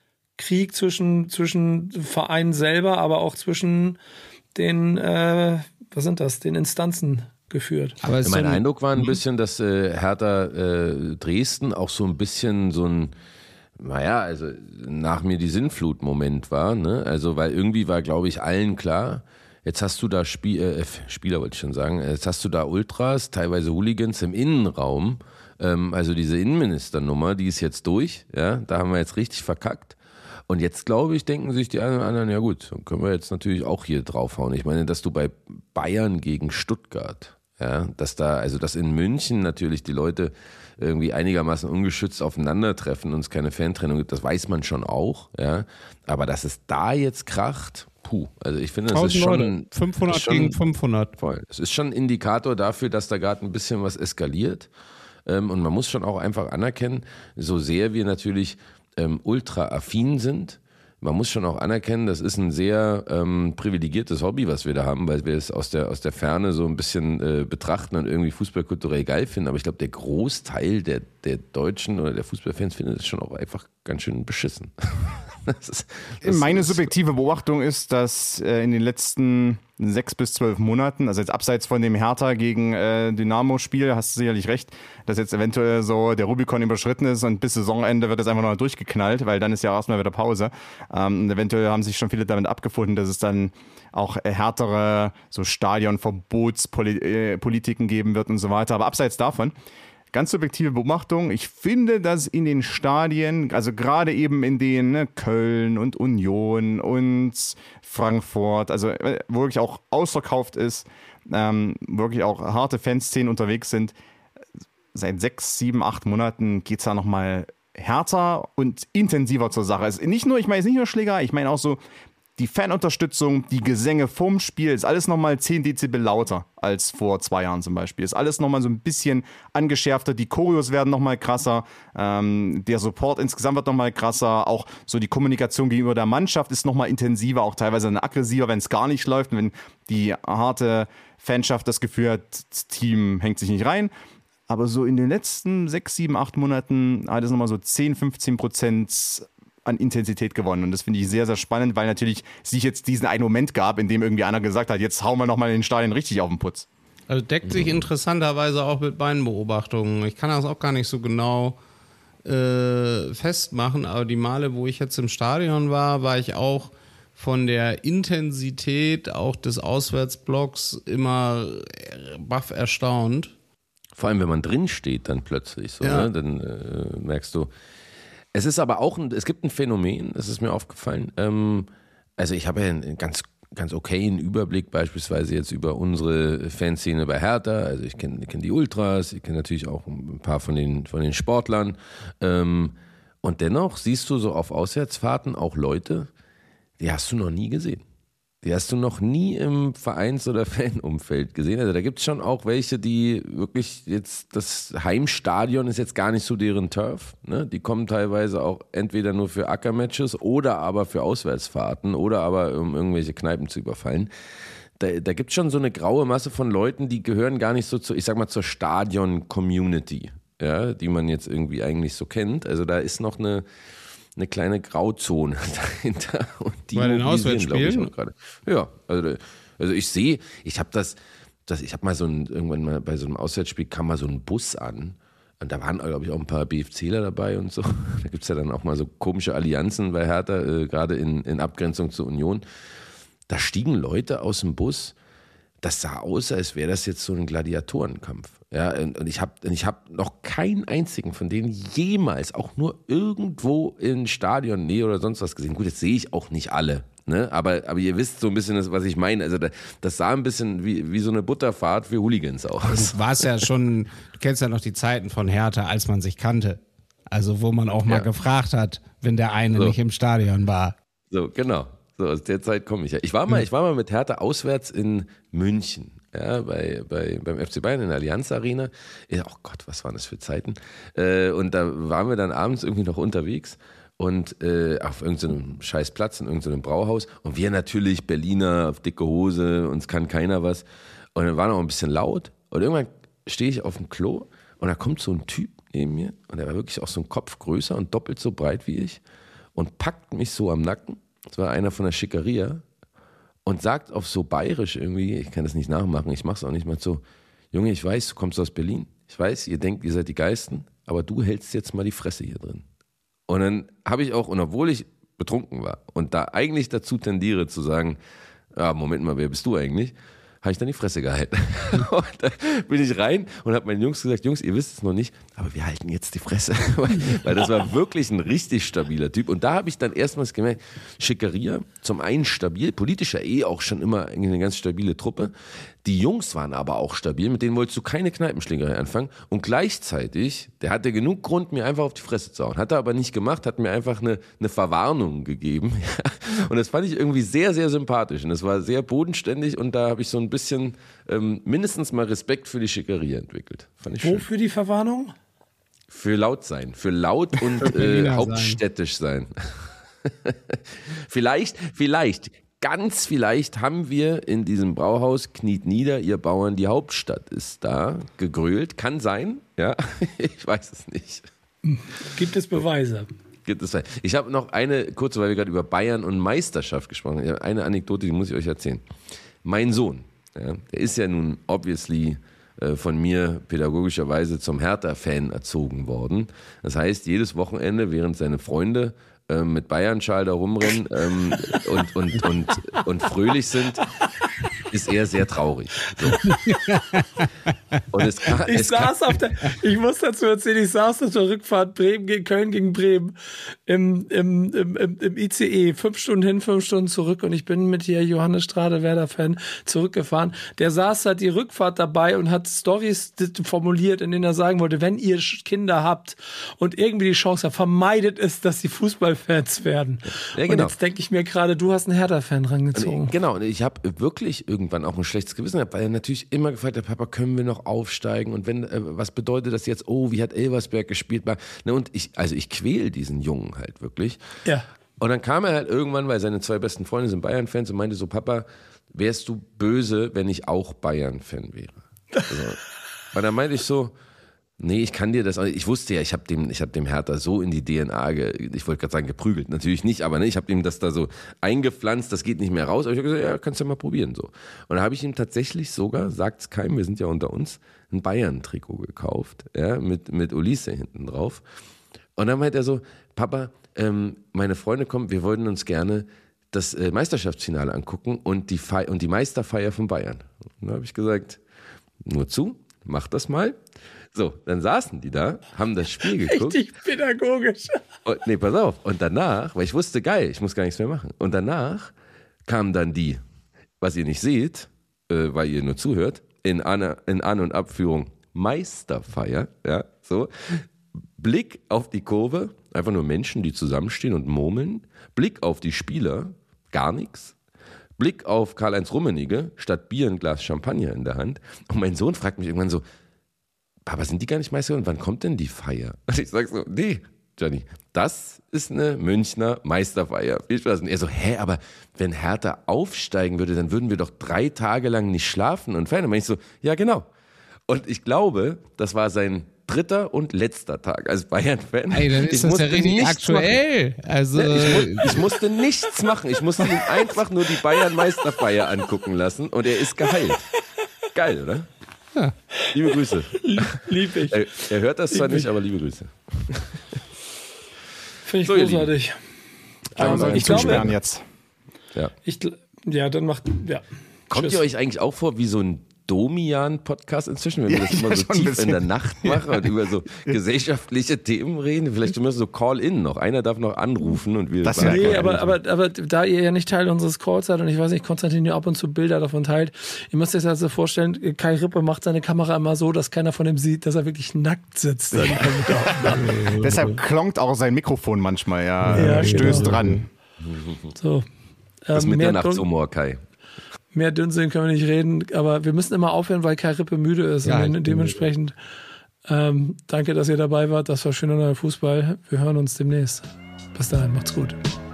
Speaker 9: zwischen, zwischen Vereinen selber, aber auch zwischen den, äh, was sind das, den Instanzen geführt.
Speaker 10: Aber mein so Eindruck war ein bisschen, dass äh, Hertha äh, Dresden auch so ein bisschen so ein, naja, also nach mir die Sinnflut-Moment war, ne? Also weil irgendwie war, glaube ich, allen klar, jetzt hast du da Spiel, äh, Spieler, wollte ich schon sagen, jetzt hast du da Ultras, teilweise Hooligans im Innenraum. Also diese Innenministernummer, die ist jetzt durch, ja, da haben wir jetzt richtig verkackt. Und jetzt, glaube ich, denken sich die einen oder anderen, ja gut, dann können wir jetzt natürlich auch hier draufhauen. Ich meine, dass du bei Bayern gegen Stuttgart, Ja, dass da, also dass in München natürlich die Leute irgendwie einigermaßen ungeschützt aufeinandertreffen und es keine Fantrennung gibt, das weiß man schon auch, ja. Aber dass es da jetzt kracht, puh, also ich finde, das ist schon
Speaker 11: fünfhundert
Speaker 10: ist schon,
Speaker 11: gegen fünfhundert.
Speaker 10: Voll. Es ist schon ein Indikator dafür, dass da gerade ein bisschen was eskaliert. Ähm, und man muss schon auch einfach anerkennen, so sehr wir natürlich ähm, ultra affin sind, man muss schon auch anerkennen, das ist ein sehr ähm, privilegiertes Hobby, was wir da haben, weil wir es aus der, aus der Ferne so ein bisschen äh, betrachten und irgendwie fußballkulturell geil finden. Aber ich glaube, der Großteil der, der Deutschen oder der Fußballfans findet es schon auch einfach ganz schön beschissen. Das ist, das
Speaker 12: Meine
Speaker 10: ist,
Speaker 12: subjektive Beobachtung ist, dass äh, in den letzten sechs bis zwölf Monaten, also jetzt abseits von dem Hertha gegen äh, Dynamo-Spiel, hast du sicherlich recht, dass jetzt eventuell so der Rubikon überschritten ist und bis Saisonende wird es einfach noch durchgeknallt, weil dann ist ja erstmal wieder Pause. Ähm, und eventuell haben sich schon viele damit abgefunden, dass es dann auch äh, härtere so Stadionverbotspolitiken äh, geben wird und so weiter. Aber abseits davon, ganz subjektive Beobachtung, ich finde, dass in den Stadien, also gerade eben in den ne, Köln und Union und Frankfurt, also wo wirklich auch ausverkauft ist, ähm, wirklich auch harte Fanszenen unterwegs sind, seit sechs, sieben, acht Monaten geht es da nochmal härter und intensiver zur Sache. Also nicht nur, ich meine jetzt nicht nur Schläger, ich meine auch so die Fanunterstützung, die Gesänge vorm Spiel, ist alles nochmal zehn Dezibel lauter als vor zwei Jahren zum Beispiel. Ist alles nochmal so ein bisschen angeschärfter, die Choreos werden nochmal krasser, ähm, der Support insgesamt wird nochmal krasser, auch so die Kommunikation gegenüber der Mannschaft ist nochmal intensiver, auch teilweise aggressiver, wenn es gar nicht läuft, wenn die harte Fanschaft das Gefühl hat, das Team hängt sich nicht rein. Aber so in den letzten sechs, sieben, acht Monaten hat es nochmal so zehn, fünfzehn Prozent an Intensität gewonnen. Und das finde ich sehr, sehr spannend, weil natürlich sich jetzt diesen einen Moment gab, in dem irgendwie einer gesagt hat, jetzt hauen wir nochmal in den Stadien richtig auf den Putz.
Speaker 11: Also deckt sich interessanterweise auch mit meinen Beobachtungen. Ich kann das auch gar nicht so genau äh, festmachen, aber die Male, wo ich jetzt im Stadion war, war ich auch von der Intensität auch des Auswärtsblocks immer baff erstaunt.
Speaker 10: Vor allem, wenn man drin steht dann plötzlich, so,
Speaker 11: ja.
Speaker 10: ne? Dann äh, merkst du. Es ist aber auch, ein, es gibt ein Phänomen, das ist mir aufgefallen. Ähm, also ich habe ja einen ganz, ganz okayen Überblick beispielsweise jetzt über unsere Fanszene bei Hertha. Also ich kenne kenn die Ultras, ich kenne natürlich auch ein paar von den, von den Sportlern. Ähm, und dennoch siehst du so auf Auswärtsfahrten auch Leute, die hast du noch nie gesehen. Die hast du noch nie im Vereins- oder Fanumfeld gesehen. Also da gibt es schon auch welche, die wirklich jetzt, das Heimstadion ist jetzt gar nicht so deren Turf. Ne? Die kommen teilweise auch entweder nur für Ackermatches oder aber für Auswärtsfahrten oder aber um irgendwelche Kneipen zu überfallen. Da, da gibt es schon so eine graue Masse von Leuten, die gehören gar nicht so zu, ich sag mal, zur Stadion-Community, ja, die man jetzt irgendwie eigentlich so kennt. Also da ist noch eine eine kleine Grauzone dahinter. Und die
Speaker 11: bei den Auswärtsspielen?
Speaker 10: Ich gerade. Ja, also, also ich sehe, ich habe das, das, ich habe mal so ein, irgendwann mal bei so einem Auswärtsspiel kam mal so ein Bus an und da waren, glaube ich, auch ein paar BFCler dabei und so. Da gibt es ja dann auch mal so komische Allianzen bei Hertha, äh, gerade in, in Abgrenzung zur Union. Da stiegen Leute aus dem Bus, das sah aus, als wäre das jetzt so ein Gladiatorenkampf. Ja, und ich habe ich hab noch keinen einzigen von denen jemals auch nur irgendwo in Stadion, nee oder sonst was gesehen. Gut, jetzt sehe ich auch nicht alle, ne? aber, aber ihr wisst so ein bisschen, was ich meine. Also das sah ein bisschen wie, wie so eine Butterfahrt für Hooligans aus.
Speaker 11: Du warst ja schon, du kennst ja noch die Zeiten von Hertha, als man sich kannte. Also wo man auch mal ja. gefragt hat, wenn der eine so. nicht im Stadion war.
Speaker 10: So, genau. So, aus der Zeit komme ich ja. Ich war mal, ich war mal mit Hertha auswärts in München, ja, bei, bei, beim F C Bayern in der Allianz Arena. Ja, oh Gott, was waren das für Zeiten? Äh, und da waren wir dann abends irgendwie noch unterwegs und äh, auf irgendeinem scheiß Platz in irgendeinem Brauhaus. Und wir natürlich Berliner auf dicke Hose, uns kann keiner was. Und dann war noch ein bisschen laut. Und irgendwann stehe ich auf dem Klo und da kommt so ein Typ neben mir und der war wirklich auch so ein Kopf größer und doppelt so breit wie ich und packt mich so am Nacken. Das war einer von der Schickeria und sagt auf so bayerisch irgendwie, ich kann das nicht nachmachen, ich mach's auch nicht mal so, Junge, ich weiß, du kommst aus Berlin, ich weiß, ihr denkt, ihr seid die Geisten, aber du hältst jetzt mal die Fresse hier drin. Und dann habe ich auch, und obwohl ich betrunken war und da eigentlich dazu tendiere zu sagen, ja, Moment mal, wer bist du eigentlich, habe ich dann die Fresse gehalten. Und dann bin ich rein und habe meinen Jungs gesagt, Jungs, ihr wisst es noch nicht, aber wir halten jetzt die Fresse. Weil das war wirklich ein richtig stabiler Typ. Und da habe ich dann erstmals gemerkt, Schickeria, zum einen stabil, politischer eh auch schon immer eine ganz stabile Truppe. Die Jungs waren aber auch stabil, mit denen wolltest du keine Kneipenschlägerei anfangen. Und gleichzeitig, der hatte genug Grund, mir einfach auf die Fresse zu hauen. Hat er aber nicht gemacht, hat mir einfach eine, eine Verwarnung gegeben. Und das fand ich irgendwie sehr, sehr sympathisch. Und das war sehr bodenständig und da habe ich so ein bisschen ähm, mindestens mal Respekt für die Schickeria entwickelt. Fand ich schön.
Speaker 9: Wofür die Verwarnung?
Speaker 10: Für laut sein. Für laut und äh, hauptstädtisch sein. vielleicht, vielleicht... Ganz vielleicht haben wir in diesem Brauhaus, kniet nieder, ihr Bauern, die Hauptstadt ist da, gegrölt. Kann sein, ja, ich weiß es nicht.
Speaker 9: Gibt es Beweise?
Speaker 10: Gibt es Beweise. Ich habe noch eine, kurze, weil wir gerade über Bayern und Meisterschaft gesprochen haben, ich habe eine Anekdote, die muss ich euch erzählen. Mein Sohn, ja, der ist ja nun obviously äh, von mir pädagogischerweise zum Hertha-Fan erzogen worden. Das heißt, jedes Wochenende, während seine Freunde mit Bayern-Schal da rumrennen ähm, und, und, und, und fröhlich sind, ist er sehr traurig. So. Und es kann,
Speaker 9: ich
Speaker 10: es
Speaker 9: saß
Speaker 10: kann,
Speaker 9: auf der, ich muss dazu erzählen, ich saß auf der Rückfahrt Bremen gegen Köln gegen Bremen im, im, im, im I C E, fünf Stunden hin, fünf Stunden zurück und ich bin mit hier Johannes Strade, Werder-Fan, zurückgefahren. Der saß halt die Rückfahrt dabei und hat Storys formuliert, in denen er sagen wollte, wenn ihr Kinder habt und irgendwie die Chance habt, vermeidet es, dass sie Fußballfans werden. Ja, genau. Und jetzt denke ich mir gerade, du hast einen Hertha-Fan rangezogen.
Speaker 10: Und, genau, und ich habe wirklich irgendwann auch ein schlechtes Gewissen gehabt, weil er natürlich immer gefragt hat, Papa, können wir noch aufsteigen? Und wenn, äh, was bedeutet das jetzt? Oh, wie hat Elversberg gespielt? Ne, und ich, also ich quäl diesen Jungen halt wirklich.
Speaker 9: Ja.
Speaker 10: Und dann kam er halt irgendwann, weil seine zwei besten Freunde sind Bayern-Fans und meinte so, Papa, wärst du böse, wenn ich auch Bayern-Fan wäre? Also, und dann meinte ich so, nee, ich kann dir das, ich wusste ja, ich habe dem, ich habe dem Hertha so in die D N A, ge, ich wollte gerade sagen geprügelt, natürlich nicht, aber ne, ich habe ihm das da so eingepflanzt, das geht nicht mehr raus, aber ich habe gesagt, ja, kannst du ja mal probieren so. Und da habe ich ihm tatsächlich sogar, sagt's keinem, wir sind ja unter uns, ein Bayern-Trikot gekauft, ja, mit, mit Ulisse hinten drauf. Und dann meint er so, Papa, ähm, meine Freunde kommen, wir wollten uns gerne das äh, Meisterschaftsfinale angucken und die, Fe- und die Meisterfeier von Bayern. Und da habe ich gesagt, nur zu, mach das mal. So, dann saßen die da, haben das Spiel geguckt.
Speaker 9: Richtig pädagogisch.
Speaker 10: Und, nee, pass auf. Und danach, weil ich wusste, geil, ich muss gar nichts mehr machen. Und danach kamen dann die, was ihr nicht seht, äh, weil ihr nur zuhört, in An-, in An- und Abführung Meisterfeier, ja, so. Blick auf die Kurve, einfach nur Menschen, die zusammenstehen und murmeln. Blick auf die Spieler, gar nichts. Blick auf Karl-Heinz Rummenigge, statt Bier ein Glas Champagner in der Hand. Und mein Sohn fragt mich irgendwann so, Papa, sind die gar nicht Meister? Und wann kommt denn die Feier? Und ich sag so, nee, Johnny, das ist eine Münchner Meisterfeier. Viel Spaß. Und er so, hä, aber wenn Hertha aufsteigen würde, dann würden wir doch drei Tage lang nicht schlafen und feiern. Und ich so, ja, genau. Und ich glaube, das war sein dritter und letzter Tag als Bayern-Fan.
Speaker 11: Ey, dann ist
Speaker 10: ich
Speaker 11: das ja richtig aktuell.
Speaker 10: Machen.
Speaker 11: Also
Speaker 10: ich, mu- ich musste nichts machen. Ich musste ihm einfach nur die Bayern-Meisterfeier angucken lassen und er ist geheilt. Geil, oder? Ja. Liebe Grüße.
Speaker 9: Lieb ich.
Speaker 10: Er, er hört das
Speaker 9: lieb
Speaker 10: zwar nicht,
Speaker 9: ich.
Speaker 10: aber liebe Grüße.
Speaker 9: Finde ich
Speaker 10: so,
Speaker 9: großartig.
Speaker 12: Also, ich glaube, jetzt.
Speaker 10: Ja.
Speaker 9: Ich, ja, dann macht, ja.
Speaker 10: Kommt
Speaker 9: Tschüss.
Speaker 10: ihr euch eigentlich auch vor wie so ein Domian-Podcast inzwischen, wenn wir
Speaker 12: Ja,
Speaker 10: das immer
Speaker 12: ja,
Speaker 10: so
Speaker 12: schon ein
Speaker 10: tief
Speaker 12: bisschen.
Speaker 10: in der Nacht machen und über so gesellschaftliche Themen reden? Vielleicht zumindest so Call-in noch. Einer darf noch anrufen und wir
Speaker 12: Das
Speaker 10: sagen,
Speaker 12: wär
Speaker 9: Nee, aber, aber, aber da ihr ja nicht Teil unseres Calls seid und ich weiß nicht, Konstantin ja ab und zu Bilder davon teilt, ihr müsst euch das also vorstellen, Kai Rippe macht seine Kamera immer so, dass keiner von ihm sieht, dass er wirklich nackt sitzt. Dann
Speaker 12: Deshalb klonkt auch sein Mikrofon manchmal, ja,
Speaker 9: Ja,
Speaker 12: stößt
Speaker 9: genau.
Speaker 12: dran.
Speaker 9: so.
Speaker 10: das
Speaker 9: Ähm, mehr,
Speaker 10: Mitternachtshumor, Kai.
Speaker 9: mehr Dünnsinn können wir nicht reden, aber wir müssen immer aufhören, weil Kai Rippe müde ist.
Speaker 11: Ja,
Speaker 9: und
Speaker 11: ich
Speaker 9: dementsprechend ähm, danke, dass ihr dabei wart. Das war schöner neuer Fußball. Wir hören uns demnächst. Bis dahin, macht's gut.